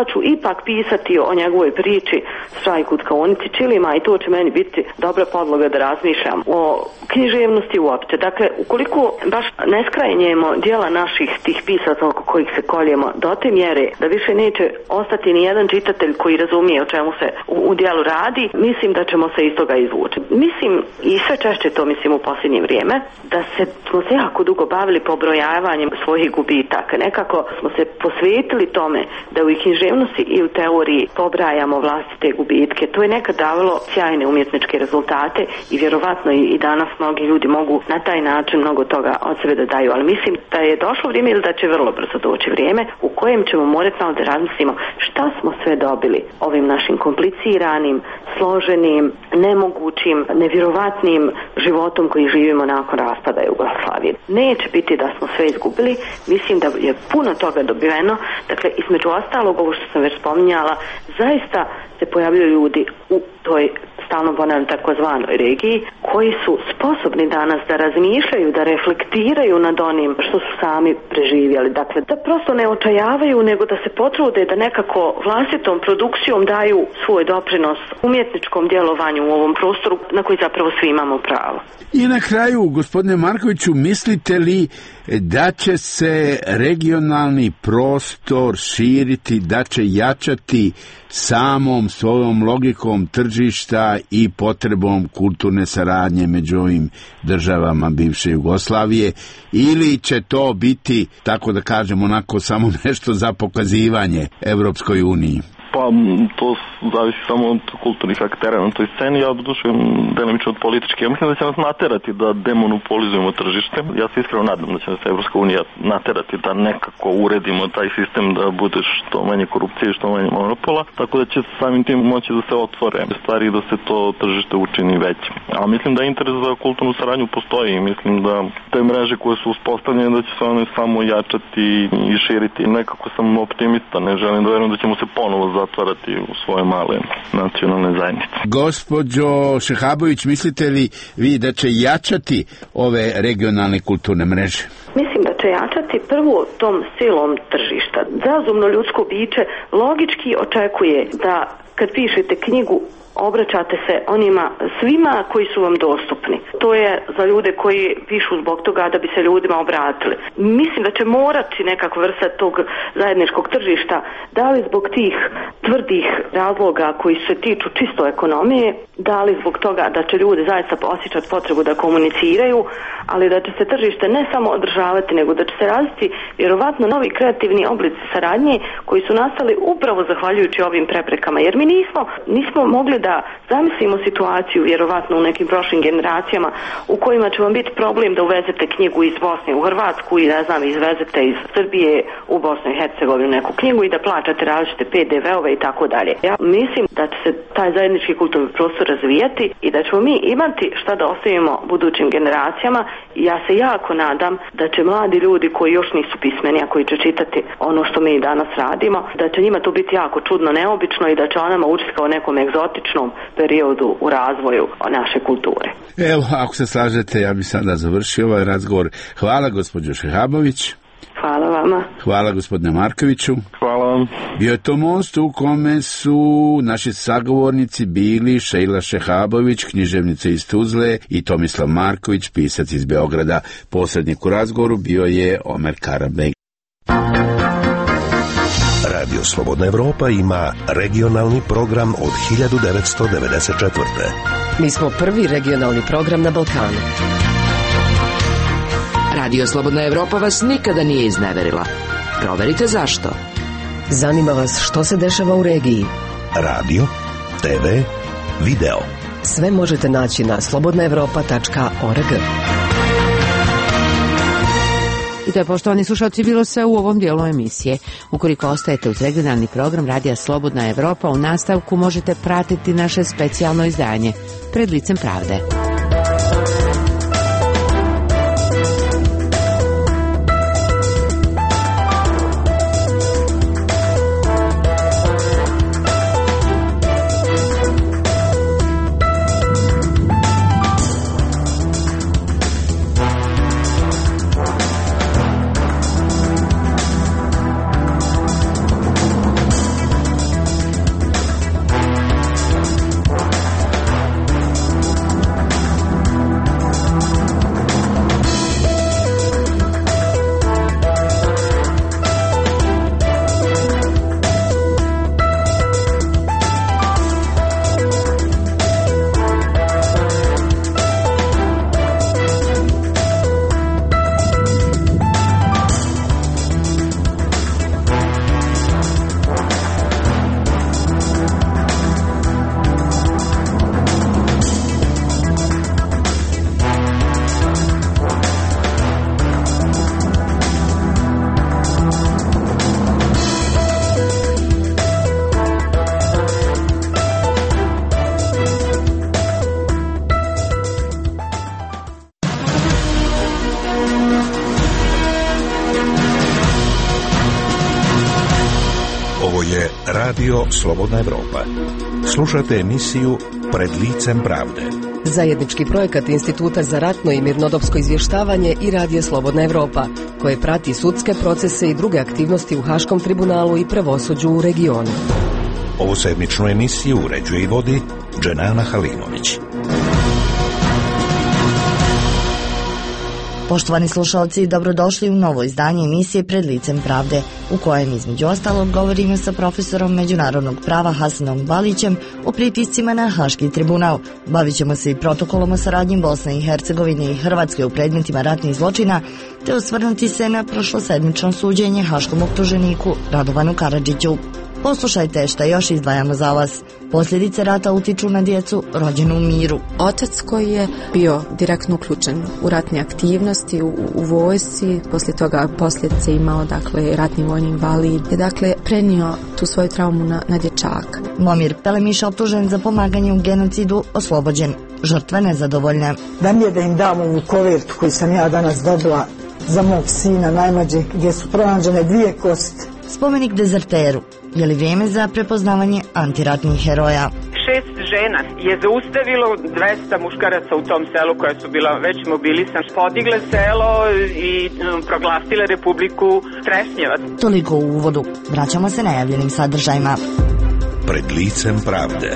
ja ću ipak pisati o njegovoj priči Štrajk u tkaonici Čilima i to će meni biti dobra podloga da razmišljam o književnosti uopće. Dakle, ukoliko baš ne skrajnjemo dijela naših tih pisaca oko kojih se koljemo do te mjere da više neće ostati ni jedan čitatelj koji razumije o čemu se u, u dijelu radi, mislim da ćemo se iz toga izvući. Mislim, i sve češće to mislim u posljednje vrijeme, da se, smo se jako dugo bavili pobrojavanjem svojih gubitaka. Nekako smo se posvetili tome da u književnosti i u teoriji pobrajamo vlastite gubitke. To je nekad davalo sjajne umjetničke rezultate i vjerovatno i, i danas mnogi ljudi mogu na taj način mnogo toga od sebe da daju. Ali mislim da je došlo vrijeme ili da će vrlo brzo doći vrijeme u kojem ćemo morati malo da razmislimo šta smo sve dobili ovim našim kompliciranim, složenim, nemogućim, nevjerovatnim životom koji živimo nakon raspada Jugoslavije. Neće biti da smo sve izgubili, mislim da je puno toga dobiveno. Dakle, između ostalog, ovo što sam već spominjala, zaista se pojavljaju ljudi u toj, stalno ponavljam, takozvanoj regiji, koji su sposobni danas da razmišljaju, da reflektiraju nad onim što su sami preživjeli. Dakle, da prosto ne očajavaju, nego da se potrude da nekako vlastitom produkcijom daju svoj doprinos umjetničkom djelovanju u ovom prostoru na koji zapravo svi imamo pravo. I na kraju, gospodine Markoviću, mislite li da će se regionalni prostor širiti, da će jačati samom svojom logikom tržišta i potrebom kulturne saradnje među ovim državama bivše Jugoslavije, ili će to biti, tako da kažem, onako samo nešto za pokazivanje Evropskoj uniji? Pa to zavisi samo od kulturnih aktera na toj sceni, ja dodušujem delimično od političke. Ja mislim da će nas naterati da demonopolizujemo tržište. Ja se iskreno nadam da će nas Evropska unija naterati da nekako uredimo taj sistem, da bude što manje korupcije i što manje monopola, tako da će samim tim moći da se otvore stvari i da se to tržište učini većim. A mislim da interes za kulturnu saradnju postoji i mislim da te mreže koje su uspostavljene da će se one samo jačati i širiti. Nekako sam optimista, ne želim da verujem da ćemo se ponovo zatvarati u svoje male nacionalne zajednice. Gospođo Šehabović, mislite li vi da će jačati ove regionalne kulturne mreže? Mislim da će jačati prvo tom silom tržišta. Razumno ljudsko biće logički očekuje da kad pišete knjigu obraćate se onima svima koji su vam dostupni. To je za ljude koji pišu zbog toga da bi se ljudima obratili. Mislim da će morati nekako vrsta tog zajedničkog tržišta, da li zbog tih tvrdih razloga koji se tiču čisto ekonomije, da li zbog toga da će ljudi zaista osjećati potrebu da komuniciraju, ali da će se tržište ne samo održavati, nego da će se razviti vjerovatno novi kreativni oblici saradnje koji su nastali upravo zahvaljujući ovim preprekama. Jer mi nismo, nismo mogli da zamislimo situaciju vjerovatno u nekim prošlim generacijama u kojima će vam biti problem da uvezete knjigu iz Bosne u Hrvatsku i ne znam, izvezete iz Srbije u Bosnu i Hercegovinu neku knjigu i da plaćate različite pe de ve-ove i tako dalje. Ja mislim da će se taj zajednički kulturni prostor razvijati i da ćemo mi imati šta da ostavimo budućim generacijama. Ja se jako nadam da će mladi ljudi koji još nisu pismeni, a koji će čitati ono što mi danas radimo, da će njima to biti jako čudno, neobično i da će onama učiti kao nekom egzotičnom periodu u razvoju naše kulture. Evo, ako se slažete, ja bih sada završio ovaj razgovor. Hvala gospođo Šehabović. Hvala vama. Hvala gospodine Markoviću. Hvala vam. Bio je to most u kome su naši sagovornici bili Šejla Šehabović, književnica iz Tuzle, i Tomislav Marković, pisac iz Beograda. Posrednik u razgovoru bio je Omer Karabeg. Radio Slobodna Evropa ima regionalni program od hiljadu devetsto devedeset četvrte. Mi smo prvi regionalni program na Balkanu. Radio Slobodna Evropa vas nikada nije izneverila. Proverite zašto. Zanima vas što se dešava u regiji. Radio, te ve, video. Sve možete naći na slobodna evropa tačka org. I to je, poštovani slušalci, bilo sve u ovom dijelu emisije. Ukoliko ostajete uz regionalni program Radija Slobodna Evropa, u nastavku možete pratiti naše specijalno izdanje Pred licem pravde. Ovo je Radio Slobodna Evropa. Slušate emisiju Pred licem pravde. Zajednički projekat Instituta za ratno i mirnodopsko izvještavanje i Radio Slobodna Evropa, koje prati sudske procese i druge aktivnosti u Haškom tribunalu i pravosuđu u regionu. Ovu sedmičnu emisiju uređuje i vodi Dženana Halimović. Poštovani slušalci, dobrodošli u novo izdanje emisije Pred licem pravde, u kojem između ostalog govorimo sa profesorom međunarodnog prava Hasanom Balićem o pritiscima na Haški tribunal. Bavit ćemo se i protokolom o saradnji Bosne i Hercegovine i Hrvatske u predmetima ratnih zločina, te osvrnuti se na prošlosedmično suđenje haškom optuženiku Radovanu Karadžiću. Poslušajte šta još izdvajamo za vas. Posljedice rata utiču na djecu rođenu u miru. Otac koji je bio direktno uključen u ratne aktivnosti, u, u vojsci, poslije toga posljedice imao, dakle, ratni vojni invalid, je dakle prenio tu svoju traumu na, na dječaka. Momir Pelemiš, optužen za pomaganje u genocidu, oslobođen. Žrtva nezadovoljna. Da mi je da im dam ovu kovertu koju sam ja danas dobila za mog sina najmlađeg, gdje su pronađene dvije kosti. Spomenik dezerteru. Je li vrijeme za prepoznavanje antiratnih heroja? Šest žena je zaustavilo dvesta muškaraca u tom selu koja su bila već mobilisana. Podigle selo i um, proglasile Republiku Trešnjevac. Toliko u uvodu. Vraćamo se najavljenim sadržajima. Pred licem pravde.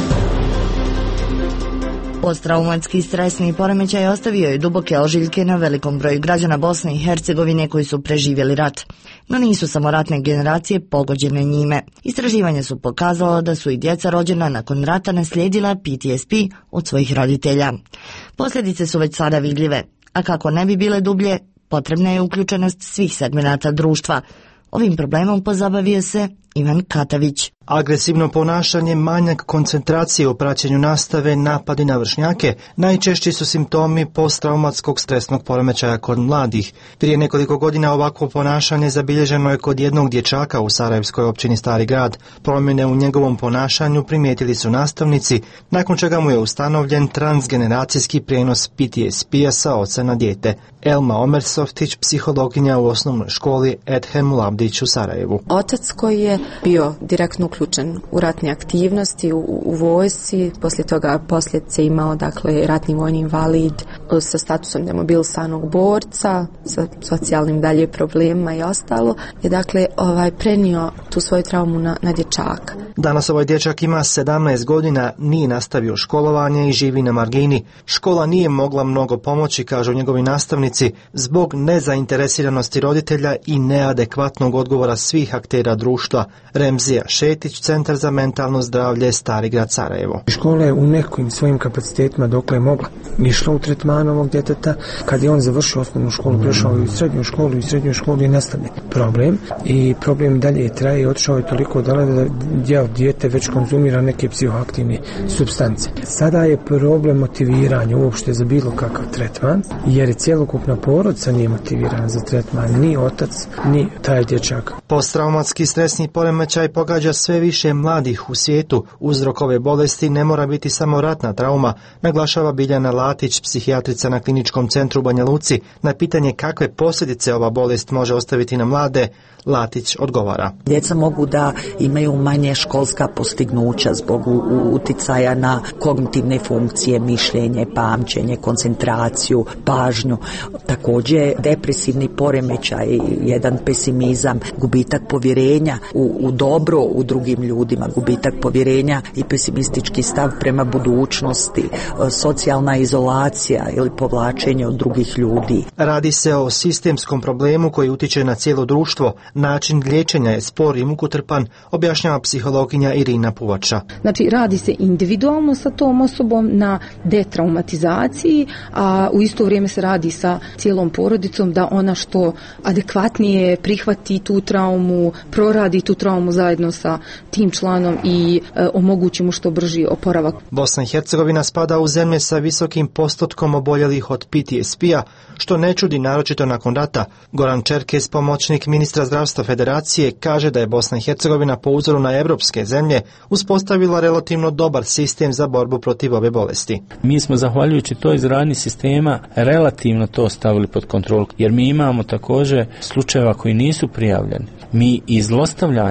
Posttraumatski stresni poremećaj ostavio je duboke ožiljke na velikom broju građana Bosne i Hercegovine koji su preživjeli rat. No nisu samo ratne generacije pogođene njime. Istraživanja su pokazala da su i djeca rođena nakon rata naslijedila P T S P od svojih roditelja. Posljedice su već sada vidljive, a kako ne bi bile dublje, potrebna je uključenost svih segmenata društva. Ovim problemom pozabavio se Ivan Katavić. Agresivno ponašanje, manjak koncentracije u praćenju nastave, napadi na vršnjake najčešći su simptomi posttraumatskog stresnog poremećaja kod mladih. Prije nekoliko godina ovakvo ponašanje zabilježeno je kod jednog dječaka u sarajevskoj općini Stari grad. Promjene u njegovom ponašanju primijetili su nastavnici, nakon čega mu je ustanovljen transgeneracijski prijenos P T S P-a sa oca na dijete. Elma Omersoftić, psihologinja u osnovnoj školi Edhem Lavdić u Sarajevu. Otac koji je bio direktno uključen u ratne aktivnosti, u, u vojsci, poslije toga posljedice imao, dakle, ratni vojni invalid sa statusom demobilisanog borca, sa socijalnim dalje problemima i ostalo, je dakle ovaj prenio tu svoju traumu na, na dječaka. Danas ovaj dječak ima sedamnaest godina, nije nastavio školovanje i živi na margini. Škola nije mogla mnogo pomoći, kažu njegovi nastavnici, zbog nezainteresiranosti roditelja i neadekvatnog odgovora svih aktera društva. Remzija Šetić, Centar za mentalno zdravlje, Stari grad Sarajevo. Škola je u nekim svojim kapacitetima dokle je mogla išla u tretman ovog djeteta. Kad je on završio osnovnu školu, prešao i u srednju školu i u srednju školu je nastavljen problem. I problem dalje traje i otišao je toliko dalje da djel dijete već konzumira neke psihoaktivne supstance. Sada je problem motiviranja uopšte za bilo kakav tretman, jer je cjelokupna porodica nije motivirana za tretman, ni otac, ni taj dječak. Posttraumatski stresni poremećaj pogađa sve više mladih u svijetu. Uzrok ove bolesti ne mora biti samo ratna trauma, naglašava Biljana Latić, psihijatrica na Kliničkom centru u Banja Luci. Na pitanje kakve posljedice ova bolest može ostaviti na mlade, Latić odgovara. Djeca mogu da imaju manje školska postignuća zbog uticaja na kognitivne funkcije, mišljenje, pamćenje, koncentraciju, pažnju. Također depresivni poremećaj, jedan pesimizam, gubitak povjerenja u, u dobro u drugim ljudima, gubitak povjerenja i pesimistički stav prema budućnosti, socijalna izolacija ili povlačenje od drugih ljudi. Radi se o sistemskom problemu koji utiče na cijelo društvo. Način liječenja je spor i mukotrpan, objašnjava psihologinja Irina Puvača. Znači, radi se individualno sa tom osobom na detraumatizaciji, a u isto vrijeme se radi sa cijelom porodicom da ona što adekvatnije prihvati tu traumu, proradi tu traumu zajedno sa tim članom i e, omogući mu što brži oporavak. Bosna i Hercegovina spada u zemlje sa visokim postotkom oboljelih od P T S P-a, što ne čudi naročito nakon rata. Goran Čerkes, pomoćnik ministra zdravstva Federacije, kaže da je Bosna i Hercegovina po uzoru na evropske zemlje uspostavila relativno dobar sistem za borbu protiv ove bolesti. Mi smo zahvaljujući toj izgradnji sistema relativno to stavili pod kontrolu, jer mi imamo također slučajeva koji nisu prijavljeni. Mi iz zlostavljanja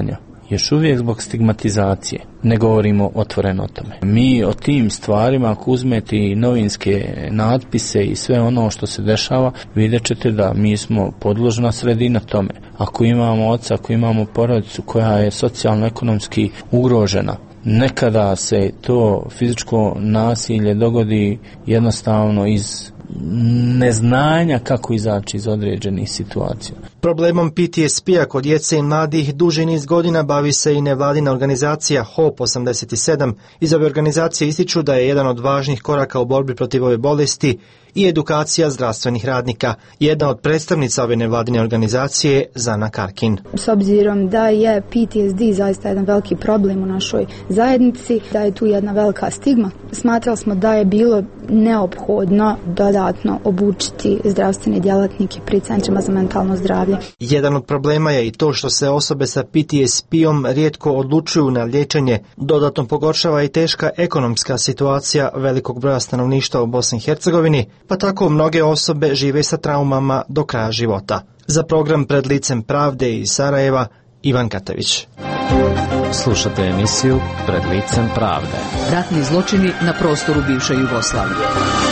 Još uvijek zbog stigmatizacije ne govorimo otvoreno o tome. Mi o tim stvarima, ako uzmete i novinske natpise i sve ono što se dešava, vidjet ćete da mi smo podložna sredina tome. Ako imamo oca, ako imamo porodicu koja je socijalno-ekonomski ugrožena, nekada se to fizičko nasilje dogodi jednostavno iz neznanja kako izaći iz određenih situacija. Problemom P T S P-a kod djece i mladih duži niz godina bavi se i nevladina organizacija H O P osamdeset sedam. Iz ove organizacije ističu da je jedan od važnih koraka u borbi protiv ove bolesti i edukacija zdravstvenih radnika. Jedna od predstavnica ove nevladine organizacije je Zana Karkin. S obzirom da je P T S D zaista jedan veliki problem u našoj zajednici, da je tu jedna velika stigma, smatrali smo da je bilo neophodno dodatno obučiti zdravstvene djelatnike pri centrima za mentalno zdravlje. Jedan od problema je i to što se osobe sa P T S P-om rijetko odlučuju na liječenje. Dodatno pogoršava i teška ekonomska situacija velikog broja stanovništva u Bosni i Hercegovini, pa tako mnoge osobe žive sa traumama do kraja života. Za program Pred licem pravde iz Sarajeva, Ivan Katavić. Slušate emisiju Pred licem pravde. Ratni zločini na prostoru bivše Jugoslavije.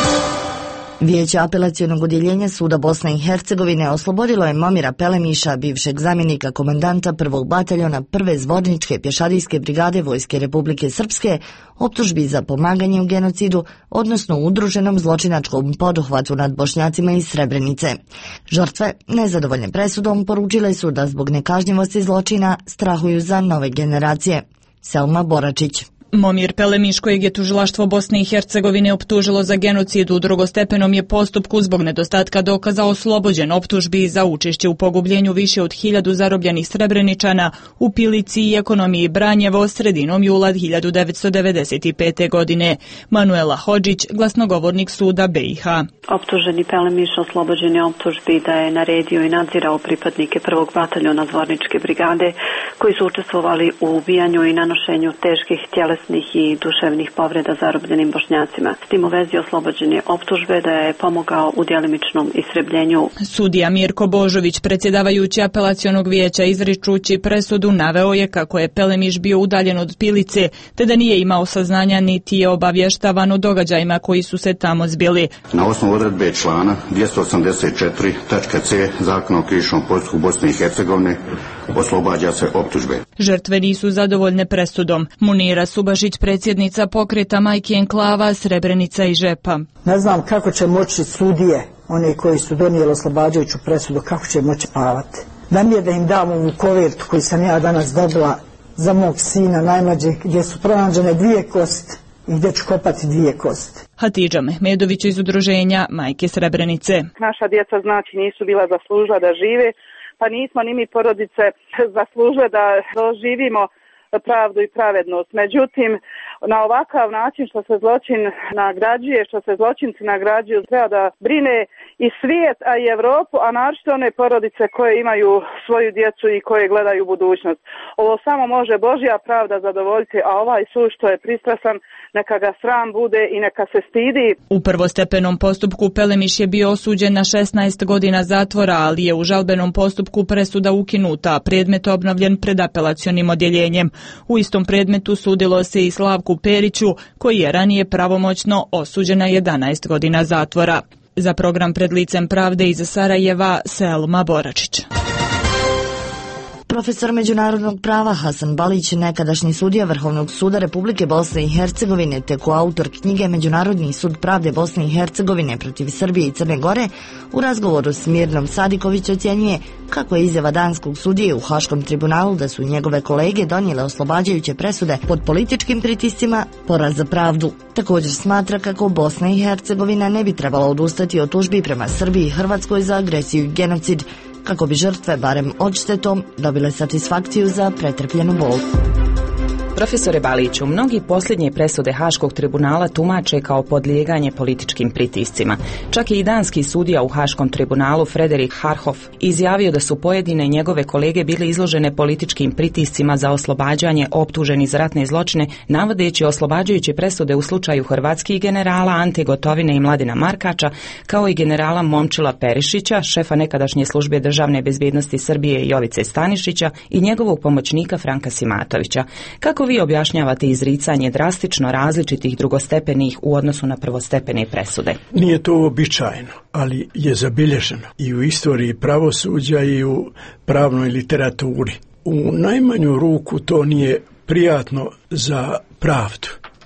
Vijeće apelacionog odjeljenja Suda Bosne i Hercegovine oslobodilo je Momira Pelemiša, bivšeg zamjenika komandanta prvog bataljona prve zvorničke pješadijske brigade Vojske Republike Srpske, optužbi za pomaganje u genocidu, odnosno udruženom zločinačkom poduhvatu nad Bošnjacima iz Srebrenice. Žrtve, nezadovoljne presudom, poručile su da zbog nekažnjivosti zločina strahuju za nove generacije. Selma Boračić. Momir Pelemiš, kojeg je tužilaštvo Bosne i Hercegovine optužilo za genocid u drugostepenom je postupku zbog nedostatka dokaza oslobođen optužbi za učešće u pogubljenju više od hiljadu zarobljenih Srebreničana u Pilici i ekonomiji Branjevo sredinom jula hiljadu devetsto devedeset pete. godine. Manuela Hodžić, glasnogovornik suda B i H. Optuženi Pelemiš oslobođen je optužbi da je naredio i nadzirao pripadnike prvog bataljona zvorničke brigade koji su učestvovali u ubijanju i nanošenju teških tjelesnih i duševnih povreda zarobljenim Bošnjacima. S tim u vezi oslobođen je optužbe da je pomogao u djelimičnom istrebljenju. Sudija Mirko Božović, predsjedavajući apelacionog vijeća izričući presudu, naveo je kako je Pelemiš bio udaljen od Pilice, te da nije imao saznanja niti je obavještavan o događajima koji su se tamo zbili. Na osnovu odredbe člana dvjesto osamdeset četiri točka c Zakona o krivičnom postupku Bosne i Hercegovine oslobađa se optužbe. Žrtve nisu zadovoljne presudom. Munira Subašić, predsjednica pokreta Majki Enklava, Srebrenica i Žepa. Ne znam kako će moći sudije, oni koji su donijeli oslobađajuću presudu, kako će moći pavati. Da mi je da im dam ovu kovertu koju sam ja danas dobila za mog sina najmlađeg, gdje su pronađene dvije kosti i gdje ću kopati dvije kosti. Hatidža Mehmedović iz udruženja Majke Srebrenice. Naša djeca znači nisu bila zaslužila da žive, pa nismo ni mi porodice zaslužile da doživimo pravdu i pravednost. Međutim, na ovakav način što se zločin nagrađuje, što se zločinci nagrađuju, treba da brine i svijet, a i Evropu, a naročito one porodice koje imaju svoju djecu i koje gledaju budućnost. Ovo samo može Božja pravda zadovoljiti, a ovaj sud što je pristrasan, neka ga sram bude i neka se stidi. U prvostepenom postupku Pelemiš je bio osuđen na šesnaest godina zatvora, ali je u žalbenom postupku presuda ukinuta, a predmet obnovljen pred apelacionim odjeljenjem. U istom predmetu sudilo se i Slavku Periću, koji je ranije pravomoćno osuđen na jedanaest godina zatvora. Za program Pred licem pravde iz Sarajeva, Selma Boračić. Profesor međunarodnog prava Hasan Balić, nekadašnji sudija Vrhovnog suda Republike Bosne i Hercegovine, te koautor knjige Međunarodni sud pravde Bosne i Hercegovine protiv Srbije i Crne Gore, u razgovoru s Mirnom Sadiković ocjenjuje kako je izjava danskog sudije u Haškom tribunalu da su njegove kolege donijele oslobađajuće presude pod političkim pritiscima poraz za pravdu. Također smatra kako Bosna i Hercegovina ne bi trebala odustati od tužbi prema Srbiji i Hrvatskoj za agresiju i genocid, kako bi žrtve barem odštetom dobile satisfakciju za pretrpljenu bol. Profesore Baliću, mnogi posljednje presude Haškog tribunala tumače kao podlijeganje političkim pritiscima. Čak je i danski sudija u Haškom tribunalu Frederik Harhoff izjavio da su pojedine njegove kolege bili izložene političkim pritiscima za oslobađanje optuženih za ratne zločine, navodeći oslobađajuće presude u slučaju hrvatskih generala Ante Gotovine i Mladena Markača, kao i generala Momčila Perišića, šefa nekadašnje službe državne bezbjednosti Srbije Jovice Stanišića i njegovog pomoćnika Franka Simatovića. Kako vi objašnjavate izricanje drastično različitih drugostepenih u odnosu na prvostepene presude? Nije to uobičajeno, ali je zabilježeno i u istoriji pravosuđa i u pravnoj literaturi. U najmanju ruku to nije prijatno za pravdu.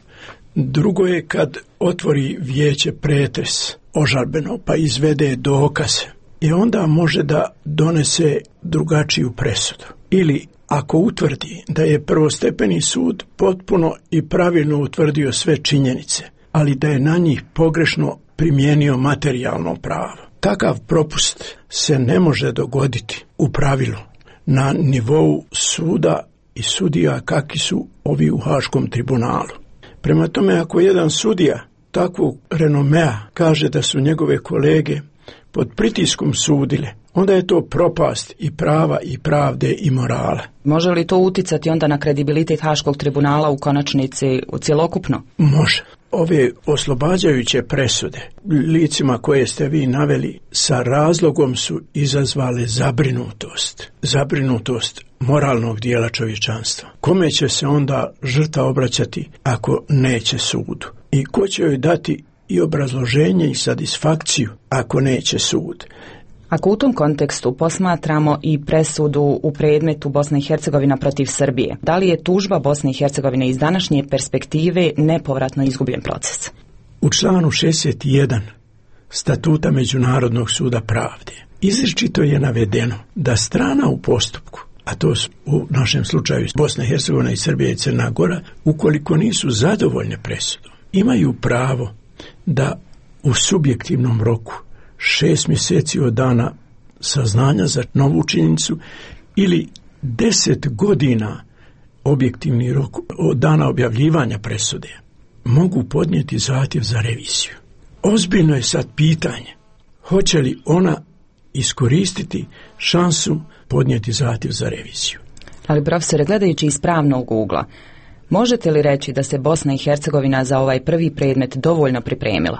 Drugo je kad otvori vijeće pretres ožalbeno pa izvede dokaze i onda može da donese drugačiju presudu. Ili ako utvrdi da je prvostepeni sud potpuno i pravilno utvrdio sve činjenice, ali da je na njih pogrešno primijenio materijalno pravo. Takav propust se ne može dogoditi u pravilu na nivou suda i sudija kakvi su ovi u Haškom tribunalu. Prema tome, ako jedan sudija takvog renomea kaže da su njegove kolege pod pritiskom sudile, onda je to propast i prava i pravde i morala. Može li to uticati onda na kredibilitet Haškog tribunala u konačnici u cjelokupno? Može. Ove oslobađajuće presude licima koje ste vi naveli sa razlogom su izazvale zabrinutost. Zabrinutost moralnog dijela čovječanstva. Kome će se onda žrtva obraćati ako neće sudu? I ko će joj dati i obrazloženje i satisfakciju ako neće sud? Ako u tom kontekstu posmatramo i presudu u predmetu Bosna i Hercegovina protiv Srbije, da li je tužba Bosne i Hercegovine iz današnje perspektive nepovratno izgubljen proces? U članu šezdeset jedan Statuta Međunarodnog suda pravde izričito je navedeno da strana u postupku, a to su u našem slučaju Bosna i Hercegovina i Srbija i Crna Gora, ukoliko nisu zadovoljne presudom, imaju pravo da u subjektivnom roku šest mjeseci od dana saznanja za novu činjenicu ili deset godina objektivni rok od dana objavljivanja presude mogu podnijeti zahtjev za reviziju. Ozbiljno je sad pitanje hoće li ona iskoristiti šansu podnijeti zahtjev za reviziju. Ali profesore, gledajući iz pravnog ugla, možete li reći da se Bosna i Hercegovina za ovaj prvi predmet dovoljno pripremila?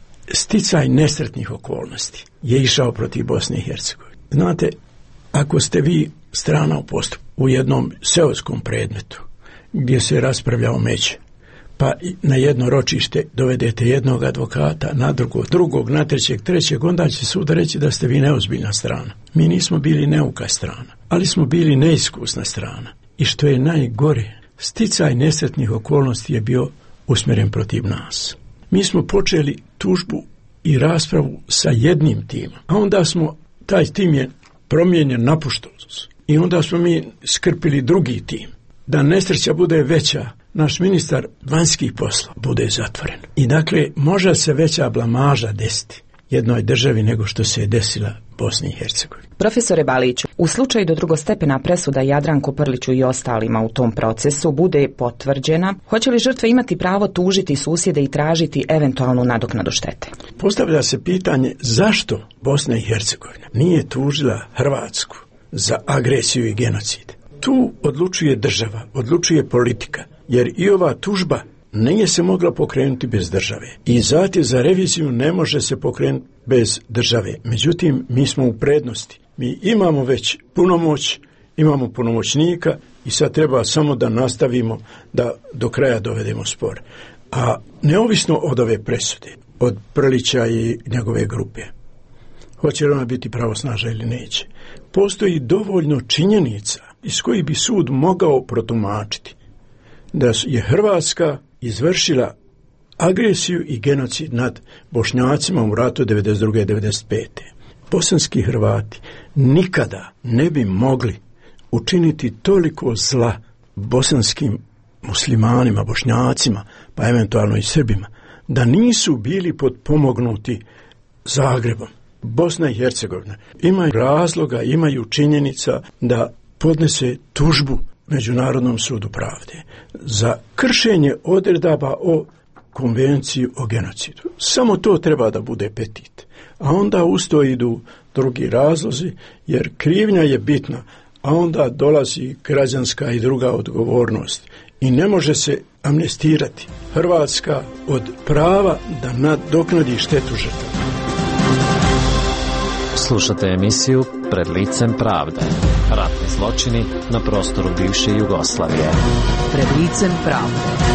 Sticaj nesretnih okolnosti je išao protiv Bosne i Hercegovine. Znate, ako ste vi strana u postupku u jednom seoskom predmetu gdje se raspravlja o međe, pa na jedno ročište dovedete jednog advokata, na drugo, drugog, na trećeg, trećeg, onda će sud reći da ste vi neozbiljna strana. Mi nismo bili neuka strana, ali smo bili neiskusna strana. I što je najgore, sticaj nesretnih okolnosti je bio usmjeren protiv nas. Mi smo počeli tužbu i raspravu sa jednim timom, a onda smo, taj tim je promijenjen, napuštao i onda smo mi skrpili drugi tim. Da nesreća bude veća, naš ministar vanjskih posla bude zatvoren. I dakle, može se veća blamaža desiti jednoj državi nego što se je desila Bosni i Hercegovini. Profesore Baliću, u slučaju do drugostepena presuda Jadranku Prliću i ostalima u tom procesu bude potvrđena, hoće li žrtve imati pravo tužiti susjede i tražiti eventualnu nadoknadu štete? Postavlja se pitanje zašto Bosna i Hercegovina nije tužila Hrvatsku za agresiju i genocid. Tu odlučuje država, odlučuje politika, jer i ova tužba nije se mogla pokrenuti bez države. I zahtjev za reviziju ne može se pokrenuti bez države. Međutim, mi smo u prednosti. Mi imamo već punomoć, imamo punomoćnika i sad treba samo da nastavimo da do kraja dovedemo spor. A neovisno od ove presude, od Prlića i njegove grupe, hoće li ona biti pravosnažna ili neće, postoji dovoljno činjenica iz kojih bi sud mogao protumačiti da je Hrvatska izvršila agresiju i genocid nad Bošnjacima u ratu devedeset druge devedeset pete Bosanski Hrvati nikada ne bi mogli učiniti toliko zla bosanskim muslimanima, Bošnjacima, pa eventualno i Srbima, da nisu bili potpomognuti Zagrebom. Bosna i Hercegovina imaju razloga, imaju činjenica da podnese tužbu Međunarodnom sudu pravde za kršenje odredaba o konvenciji o genocidu. Samo to treba da bude petit. A onda uz to idu drugi razlozi, jer krivnja je bitna, a onda dolazi građanska i druga odgovornost. I ne može se amnestirati Hrvatska od prava da nadoknadi štetu žrtava. Slušate emisiju Pred licem pravde. Ratni zločini na prostoru bivše Jugoslavije. Pred licem pravde.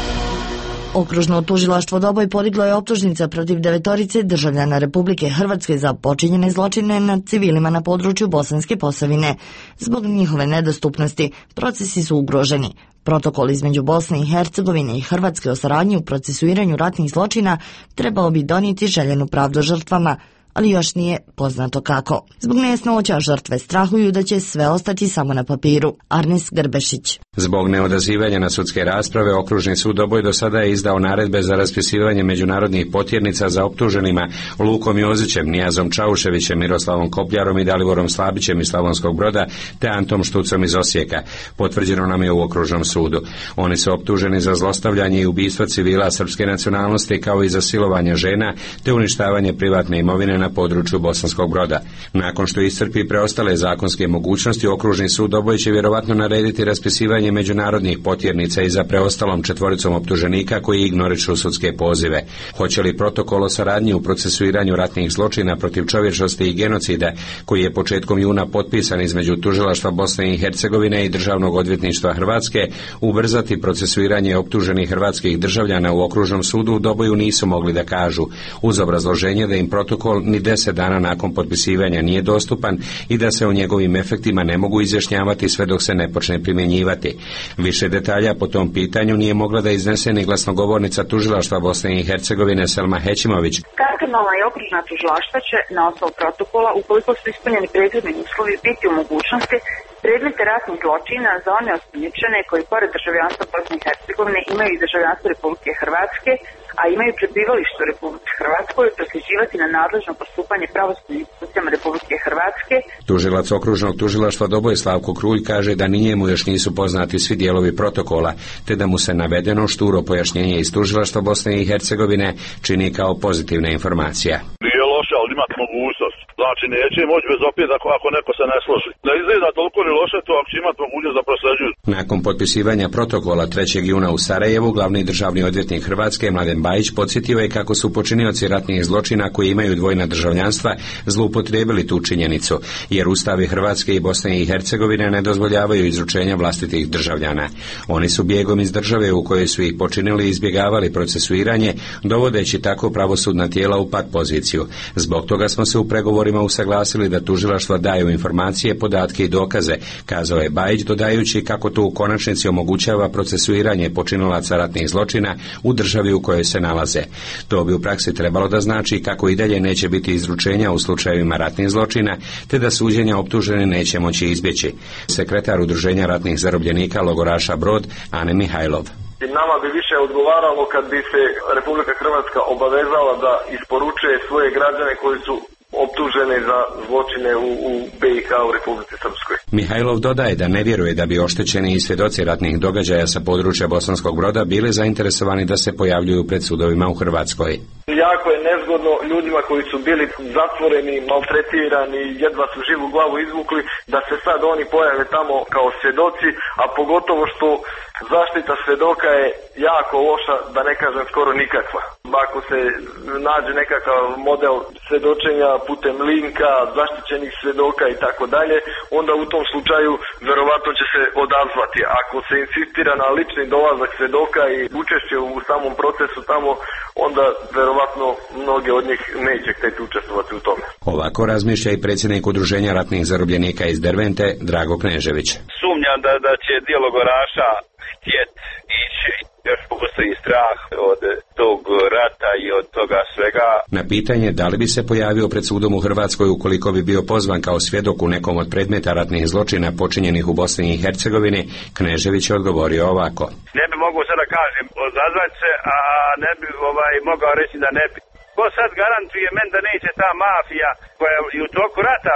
Okružno tužilaštvo Doboj podiglo je optužnica protiv devetorice državljana Republike Hrvatske za počinjene zločine nad civilima na području Bosanske Posavine. Zbog njihove nedostupnosti procesi su ugroženi. Protokol između Bosne i Hercegovine i Hrvatske o saradnji u procesuiranju ratnih zločina trebao bi donijeti željenu pravdu žrtvama, ali još nije poznato kako. Zbog nejasnoća žrtve strahuju da će sve ostati samo na papiru. Arnes Grbešić. Zbog neodazivanja na sudske rasprave, Okružni sud Doboj do sada je izdao naredbe za raspisivanje međunarodnih potjernica za optuženima Lukom Jozićem, Nijazom Čauševićem, Miroslavom Kopljarom i Dalivorom Slabićem iz Slavonskog Broda te Antom Štucom iz Osijeka. Potvrđeno nam je u Okružnom sudu. Oni su optuženi za zlostavljanje i ubistvo civila srpske nacionalnosti kao i za silovanje žena te uništavanje privatne imovine na području Bosanskog Broda. Nakon što iscrpi preostale zakonske mogućnosti, Okružni sud Doboj će vjerovatno narediti raspisivanje međunarodnih potjernica i za preostalom četvoricom optuženika koji ignorišu sudske pozive. Hoće li protokol o saradnji u procesuiranju ratnih zločina protiv čovječnosti i genocida, koji je početkom juna potpisan između tužilaštva Bosne i Hercegovine i Državnog odvjetništva Hrvatske, ubrzati procesuiranje optuženih hrvatskih državljana u Okružnom sudu u Doboju nisu mogli da kažu, uz obrazloženje da im protokol ni deset dana nakon potpisivanja nije dostupan i da se o njegovim efektima ne mogu izjašnjavati sve dok se ne počne primjenjivati. Više detalja po tom pitanju nije mogla da iznese ni glasnogovornica tužilaštva Bosne i Hercegovine Selma Hećimović. Kardinalna i okružna tužilaštva će na osnovu protokola, ukoliko su ispunjeni prethodni uslovi, biti u mogućnosti predmete ratnih zločina za one osumnjičene koji pored državljanstva Bosne i Hercegovine imaju i državljanstvo Republike Hrvatske, a imaju prebivalište u Republici Hrvatskoj, prosljeđivati na nadležno postupanje pravosudnim institucijama Republike Hrvatske. Tužilac Okružnog tužilaštva Doboj Slavko Krulj kaže da ni njemu još nisu poznati svi dijelovi protokola, te da mu se navedeno šturo pojašnjenje iz tužilaštva Bosne i Hercegovine čini kao pozitivna informacija. Nije loše, ali imati mogućnost. Znači, neće moći bez opet ako, ako neko se ne složi. Ne izgleda toliko ni loše to ako će imati mogućnost da prosljeđuju. Nakon potpisivanja protokola trećeg juna u Sarajevu, glavni državni odvjetnik Hrvatske Mladen Bajić podsjetio je kako su počinioci ratnih zločina koji imaju dvojna državljanstva zloupotrijebili tu činjenicu, jer ustavi Hrvatske i Bosne i Hercegovine ne dozvoljavaju izručenja vlastitih državljana. Oni su bijegom iz države u kojoj su ih počinili izbjegavali procesuiranje, dovodeći tako pravosudna tijela u pat poziciju. Zbog toga smo se u pregovorima usaglasili da tužilaštva daju informacije, podatke i dokaze, kazao je Bajić, dodajući kako to u konačnici omogućava procesuiranje počinilaca ratnih zločina u državi u kojoj se nalaze. To bi u praksi trebalo da znači kako i dalje neće biti izručenja u slučajevima ratnih zločina, te da suđenja optuženi neće moći izbjeći. Sekretar Udruženja ratnih zarobljenika logoraša Brod, Ane Mihajlov. Nama bi više odgovaralo kad bi se Republika Hrvatska obavezala da isporučuje svoje građane koji su optužene za zločine u, u B i H u Republici Srpskoj. Mihajlov dodaje da ne vjeruje da bi oštećeni i svjedoci ratnih događaja sa područja Bosanskog Broda bili zainteresovani da se pojavljuju pred sudovima u Hrvatskoj. Jako je nezgodno ljudima koji su bili zatvoreni, maltretirani, jedva su živu glavu izvukli, da se sad oni pojave tamo kao svjedoci, a pogotovo što zaštita svjedoka je jako loša, da ne kažem skoro nikakva. Ako se nađe nekakav model svjedočenja putem linka, zaštićenih svjedoka i tako dalje, onda u tom slučaju verovatno će se odazvati. Ako se insistira na lični dolazak svjedoka i učešće u samom procesu tamo, onda verovatno mnoge od njih neće htjeti učestvovati u tome. Ovako razmišlja i predsjednik Udruženja ratnih zarobljenika iz Dervente, Drago Knežević. Sumnjam da, da će dio logoraša htjet ići, još postoji strah od tog rata i od toga svega. Na pitanje da li bi se pojavio pred sudom u Hrvatskoj ukoliko bi bio pozvan kao svjedok u nekom od predmeta ratnih zločina počinjenih u Bosni i Hercegovini, Knežević je odgovorio ovako. Ne bi mogao sada kažem odazvati se, a ne bi ovaj, mogao reći da ne bi. Ko sad garantuje men da neće ta mafija koja i u toku rata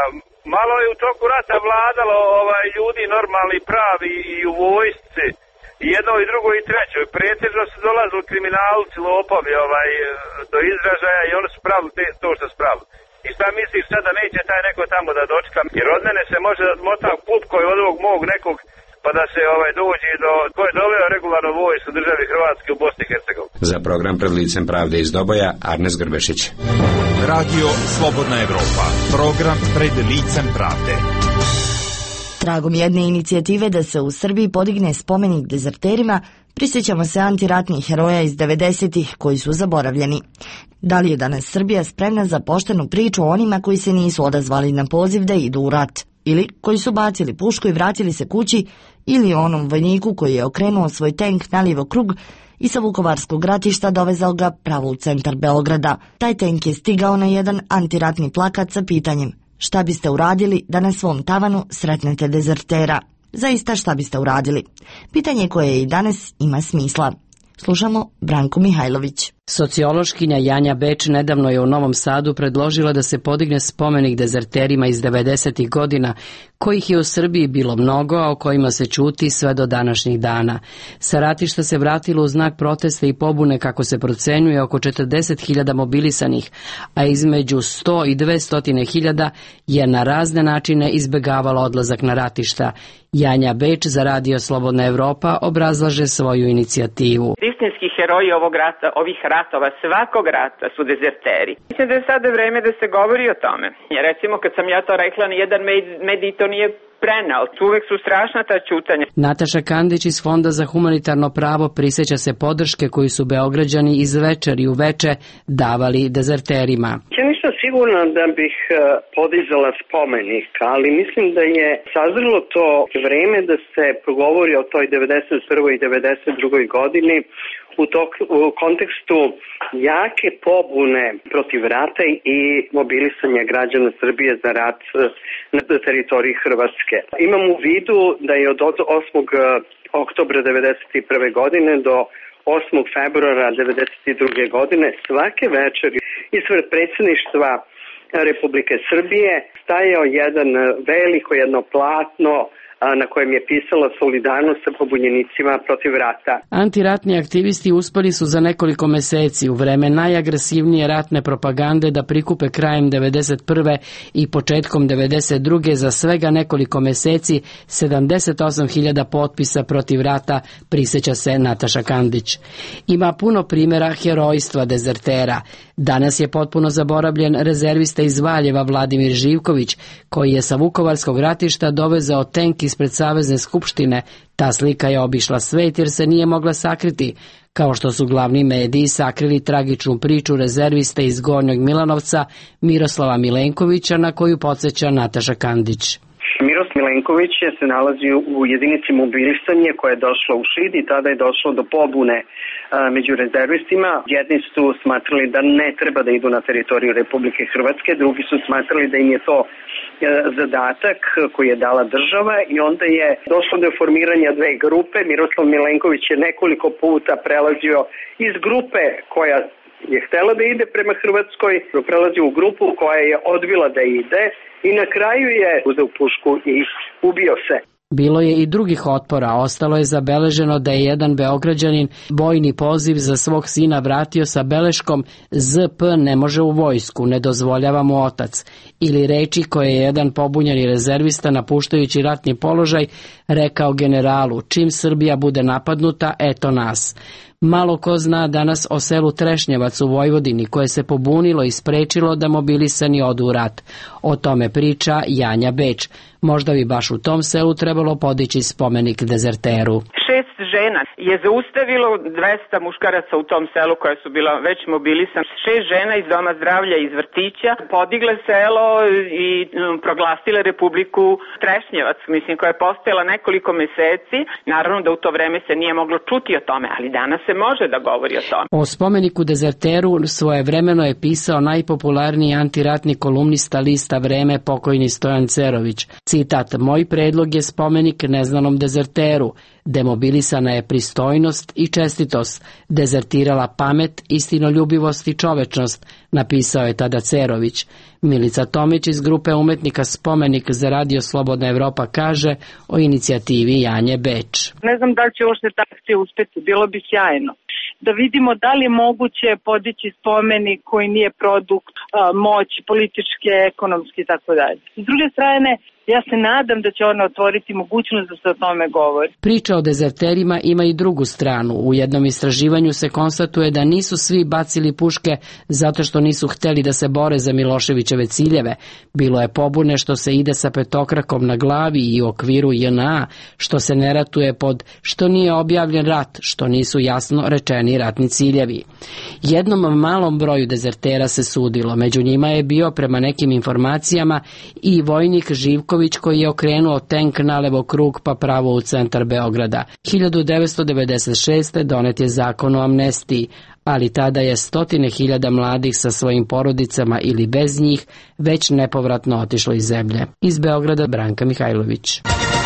malo je u toku rata vladalo ovaj, ljudi normalni pravi i u vojsci, i jedno i drugo i treće. Pretežno su dolazili kriminalci, lopovi ovaj, do izražaja i oni su pravili te, to što su pravili. I šta misliš sad da neće taj neko tamo da dočka? Jer od mene se može da mota kup koji od ovog mog nekog pa da se ovaj dođe do ko je doveo regularno vojsku državi Hrvatske u Bosni i Hercegovini. Za program Pred licem pravde iz Doboja, Arnes Grbešić. Radio Slobodna Evropa, program Pred licem pravde. Tragom jedne inicijative da se u Srbiji podigne spomenik dezerterima, prisjećamo se antiratnih heroja iz devedesetih koji su zaboravljeni. Da li je danas Srbija spremna za poštenu priču o onima koji se nisu odazvali na poziv da idu u rat? Ili koji su bacili pušku i vratili se kući, ili onom vojniku koji je okrenuo svoj tank na lijevo krug i sa Vukovarskog ratišta dovezao ga pravo u centar Beograda. Taj tank je stigao na jedan antiratni plakat sa pitanjem: šta biste uradili da na svom tavanu sretnete dezertera? Zaista šta biste uradili? Pitanje koje i danas ima smisla. Slušamo Branku Mihajlović. Sociološkinja Janja Beč nedavno je u Novom Sadu predložila da se podigne spomenik dezerterima iz devedesetih godina, kojih je u Srbiji bilo mnogo, a o kojima se ćuti sve do današnjih dana. Sa ratišta se vratilo u znak protesta i pobune, kako se procenjuje, oko četrdeset hiljada mobilisanih, a između sto i dvesta hiljada je na razne načine izbegavalo odlazak na ratišta. Janja Beč za Radio Slobodna Evropa obrazlaže svoju inicijativu. Istinski heroji ovog rata, ovih ratova, svakog rata su dezerteri. Mislim da je sada vreme da se govori o tome. Jer recimo kad sam ja to rekla, nijedan medij to nije prenao. Uvek su strašna ta ćutanja. Nataša Kandić iz Fonda za humanitarno pravo prisjeća se podrške koju su Beograđani iz večeri u veče davali dezerterima. Ja nisam sigurna da bih podizala spomenik, ali mislim da je sazrelo to vreme da se progovori o toj devedeset prvoj i devedeset drugoj godini u, tok, u kontekstu jake pobune protiv rata i mobilisanja građana Srbije za rat na teritoriji Hrvatske. Imam u vidu da je od osmog oktobra devedeset prve godine do osmog februara devedeset druge godine svake večeri ispred predsjedništva Republike Srbije stajao jedan veliko jedno platno na kojem je pisala solidarnost sa pobunjenicima protiv rata. Antiratni aktivisti uspeli su za nekoliko meseci u vreme najagresivnije ratne propagande da prikupe krajem devedeset prve i početkom devedeset druge za svega nekoliko meseci sedamdeset osam hiljada potpisa protiv rata, prisjeća se Nataša Kandić. Ima puno primjera herojstva dezertera. Danas je potpuno zaboravljen rezervista iz Valjeva Vladimir Živković, koji je sa Vukovarskog ratišta dovezao tenk ispred Savezne skupštine. Ta slika je obišla svet jer se nije mogla sakriti, kao što su glavni mediji sakrili tragičnu priču rezerviste iz Gornjeg Milanovca Miroslava Milenkovića, na koju podsjeća Nataša Kandić. Miroslav Milenković je se nalazi u jedinici mobilisanje koja je došla u Šid i tada je došlo do pobune a, među rezervistima. Jedni su smatrali da ne treba da idu na teritoriju Republike Hrvatske, drugi su smatrali da im je to a, zadatak koji je dala država i onda je došlo do formiranja dve grupe. Miroslav Milenković je nekoliko puta prelazio iz grupe koja je htela da ide prema Hrvatskoj, prelazio u grupu koja je odbila da ide i na kraju je uzeo pušku i ubio se. Bilo je i drugih otpora. Ostalo je zabeleženo da je jedan Beograđanin vojni poziv za svog sina vratio sa beleškom Z P ne može u vojsku, ne dozvoljava mu otac. Ili reči koje je jedan pobunjeni rezervista napuštajući ratni položaj rekao generalu: čim Srbija bude napadnuta, eto nas. Malo ko zna danas o selu Trešnjevac u Vojvodini, koje se pobunilo i sprečilo da mobilisani odu u rat. O tome priča Janja Beč. Možda bi baš u tom selu trebalo podići spomenik dezerteru. Šest žena je zaustavilo dvesta muškaraca u tom selu koja su bila već mobilisana. Šest žena iz Doma zdravlja iz vrtića podigle selo i proglasile Republiku Trešnjevac, mislim, koja je postojala nekoliko meseci. Naravno da u to vreme se nije moglo čuti o tome, ali danas se može da govori o tome. O spomeniku dezerteru svojevremeno je pisao najpopularniji antiratni kolumnista lista Vreme, pokojni Stojan Cerović. Citat: moj predlog je spomenik neznanom dezerteru. Demobilisani nestana je pristojnost i čestitost, dezertirala pamet, istinoljubivost i čovečnost, napisao je tada Cerović. Milica Tomić iz grupe umetnika Spomenik za Radio Slobodna Evropa kaže o inicijativi Janje Beč. Ne znam da li će uopšte ta akcija uspeti, bilo bi sjajno. Da vidimo da li je moguće podići spomenik koji nije produkt a, moći političke, ekonomske i tako dalje. S druge strane, ja se nadam da će ona otvoriti mogućnost da se o tome govori. Priča o dezerterima ima i drugu stranu. U jednom istraživanju se konstatuje da nisu svi bacili puške zato što nisu hteli da se bore za Miloševićeve ciljeve. Bilo je pobune što se ide sa petokrakom na glavi i u okviru J N A, što se ne ratuje pod što nije objavljen rat, što nisu jasno rečeni ratni ciljevi. Jednom malom broju dezertera se sudilo. Među njima je bio, prema nekim informacijama, i vojnik Živković koji je okrenuo tenk nalevo krug pa pravo u centar Beograda. hiljadu devetsto devedeset šeste. donet je zakon o amnestiji, ali tada je stotine hiljada mladih sa svojim porodicama ili bez njih već nepovratno otišlo iz zemlje. Iz Beograda Branka Mihajlović.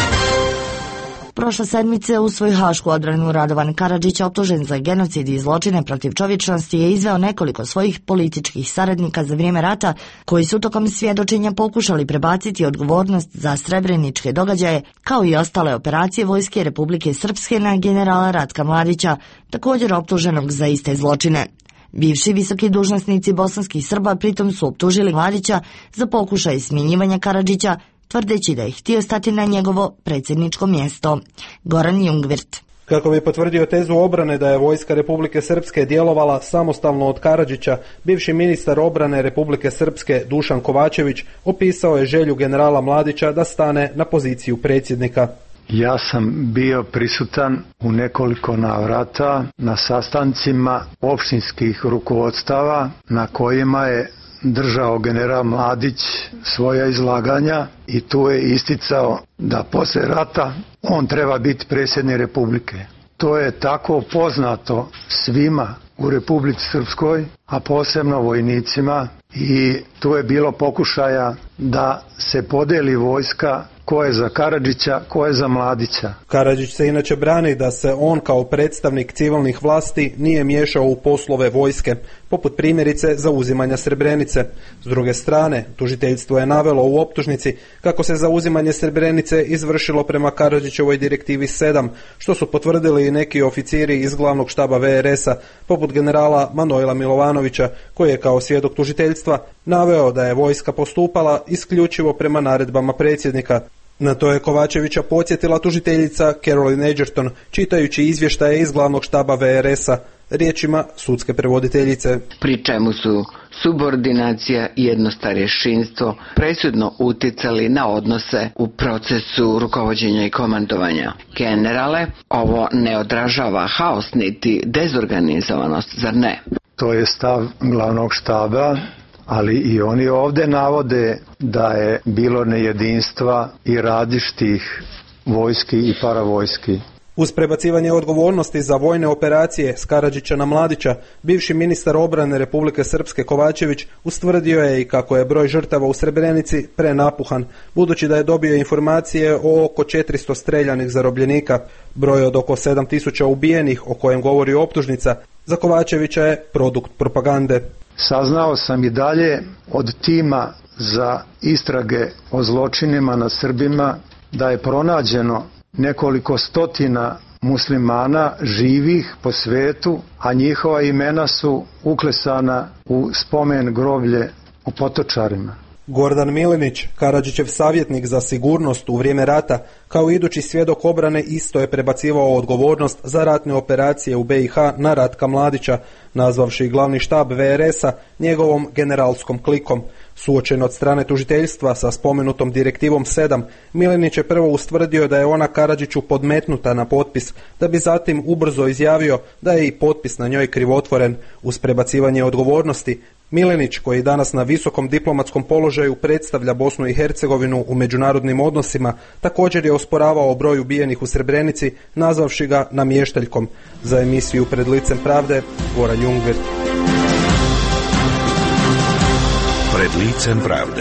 Prošle sedmice u svoju hašku odbranu Radovan Karadžić, optužen za genocid i zločine protiv čovječnosti, je izveo nekoliko svojih političkih saradnika za vrijeme rata, koji su tokom svjedočenja pokušali prebaciti odgovornost za srebreničke događaje, kao i ostale operacije Vojske Republike Srpske na generala Ratka Mladića, također optuženog za iste zločine. Bivši visoki dužnosnici bosanskih Srba pritom su optužili Mladića za pokušaj smjenjivanja Karadžića, tvrdeći da je htio stati na njegovo predsjedničko mjesto. Goran Jungvirt. Kako bi potvrdio tezu obrane da je Vojska Republike Srpske djelovala samostalno od Karadžića, bivši ministar obrane Republike Srpske Dušan Kovačević opisao je želju generala Mladića da stane na poziciju predsjednika. Ja sam bio prisutan u nekoliko navrata na sastancima opštinskih rukovodstava na kojima je držao general Mladić svoja izlaganja i tu je isticao da posle rata on treba biti predsjednik Republike. To je tako poznato svima u Republici Srpskoj, a posebno vojnicima, i tu je bilo pokušaja da se podeli vojska, ko je za Karadžića, ko je za Mladića. Karadžić se inače brani da se on kao predstavnik civilnih vlasti nije miješao u poslove vojske, poput primjerice zauzimanja Srebrenice. S druge strane, tužiteljstvo je navelo u optužnici kako se zauzimanje Srebrenice izvršilo prema Karadžićevoj direktivi sedam, što su potvrdili i neki oficiri iz glavnog štaba V R S-a, poput generala Manojla Milovanovića, koji je kao svjedok tužiteljstva naveo da je vojska postupala isključivo prema naredbama predsjednika. Na to je Kovačevića podsjetila tužiteljica Caroline Edgerton, čitajući izvještaje iz glavnog štaba V R S-a, riječima sudske prevoditeljice. Pri čemu su subordinacija i jednostarješinstvo presudno utjecali na odnose u procesu rukovođenja i komandovanja. Generale, ovo ne odražava haos niti dezorganizovanost, zar ne? To je stav glavnog štaba, ali i oni ovdje navode da je bilo nejedinstva i različitih vojski i paravojski. Uz prebacivanje odgovornosti za vojne operacije s Karadžića na Mladića, bivši ministar obrane Republike Srpske Kovačević ustvrdio je i kako je broj žrtava u Srebrenici prenapuhan, budući da je dobio informacije o oko četiristo streljanih zarobljenika. Broj od oko sedam tisuća ubijenih, o kojem govori optužnica, za Kovačevića je produkt propagande. Saznao sam i dalje od tima za istrage o zločinima nad Srbima da je pronađeno nekoliko stotina muslimana živih po svetu, a njihova imena su uklesana u spomen groblje u Potočarima. Gordan Milinić, Karadžićev savjetnik za sigurnost u vrijeme rata, kao idući svjedok obrane, isto je prebacivao odgovornost za ratne operacije u B i H na Ratka Mladića, nazvavši glavni štab V R S-a njegovom generalskom klikom. Suočen od strane tužiteljstva sa spomenutom direktivom sedam, Milinić je prvo ustvrdio da je ona Karadžiću podmetnuta na potpis, da bi zatim ubrzo izjavio da je i potpis na njoj krivotvoren. Uz prebacivanje odgovornosti, Milinić, koji danas na visokom diplomatskom položaju predstavlja Bosnu i Hercegovinu u međunarodnim odnosima, također je osporavao broj ubijenih u Srebrenici, nazvavši ga namještaljkom. Za emisiju Pred licem pravde, Goran Jungvirt. Pred licem pravde.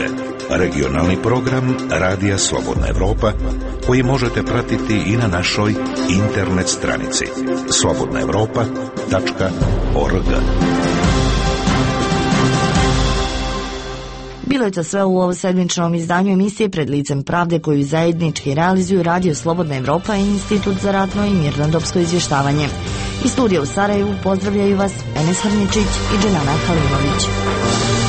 regionalni program Radija Slobodna Evropa koji možete pratiti i na našoj internet stranici slobodna evropa tačka org. Bilo je to sve u ovosedmičnom izdanju emisije Pred licem pravde koju zajednički realizuju Radio Slobodna Evropa i Institut za ratno i mirnodopsko izvještavanje. Iz studija u Sarajevu pozdravljaju vas Enes Hrničić i Dženana Halimović.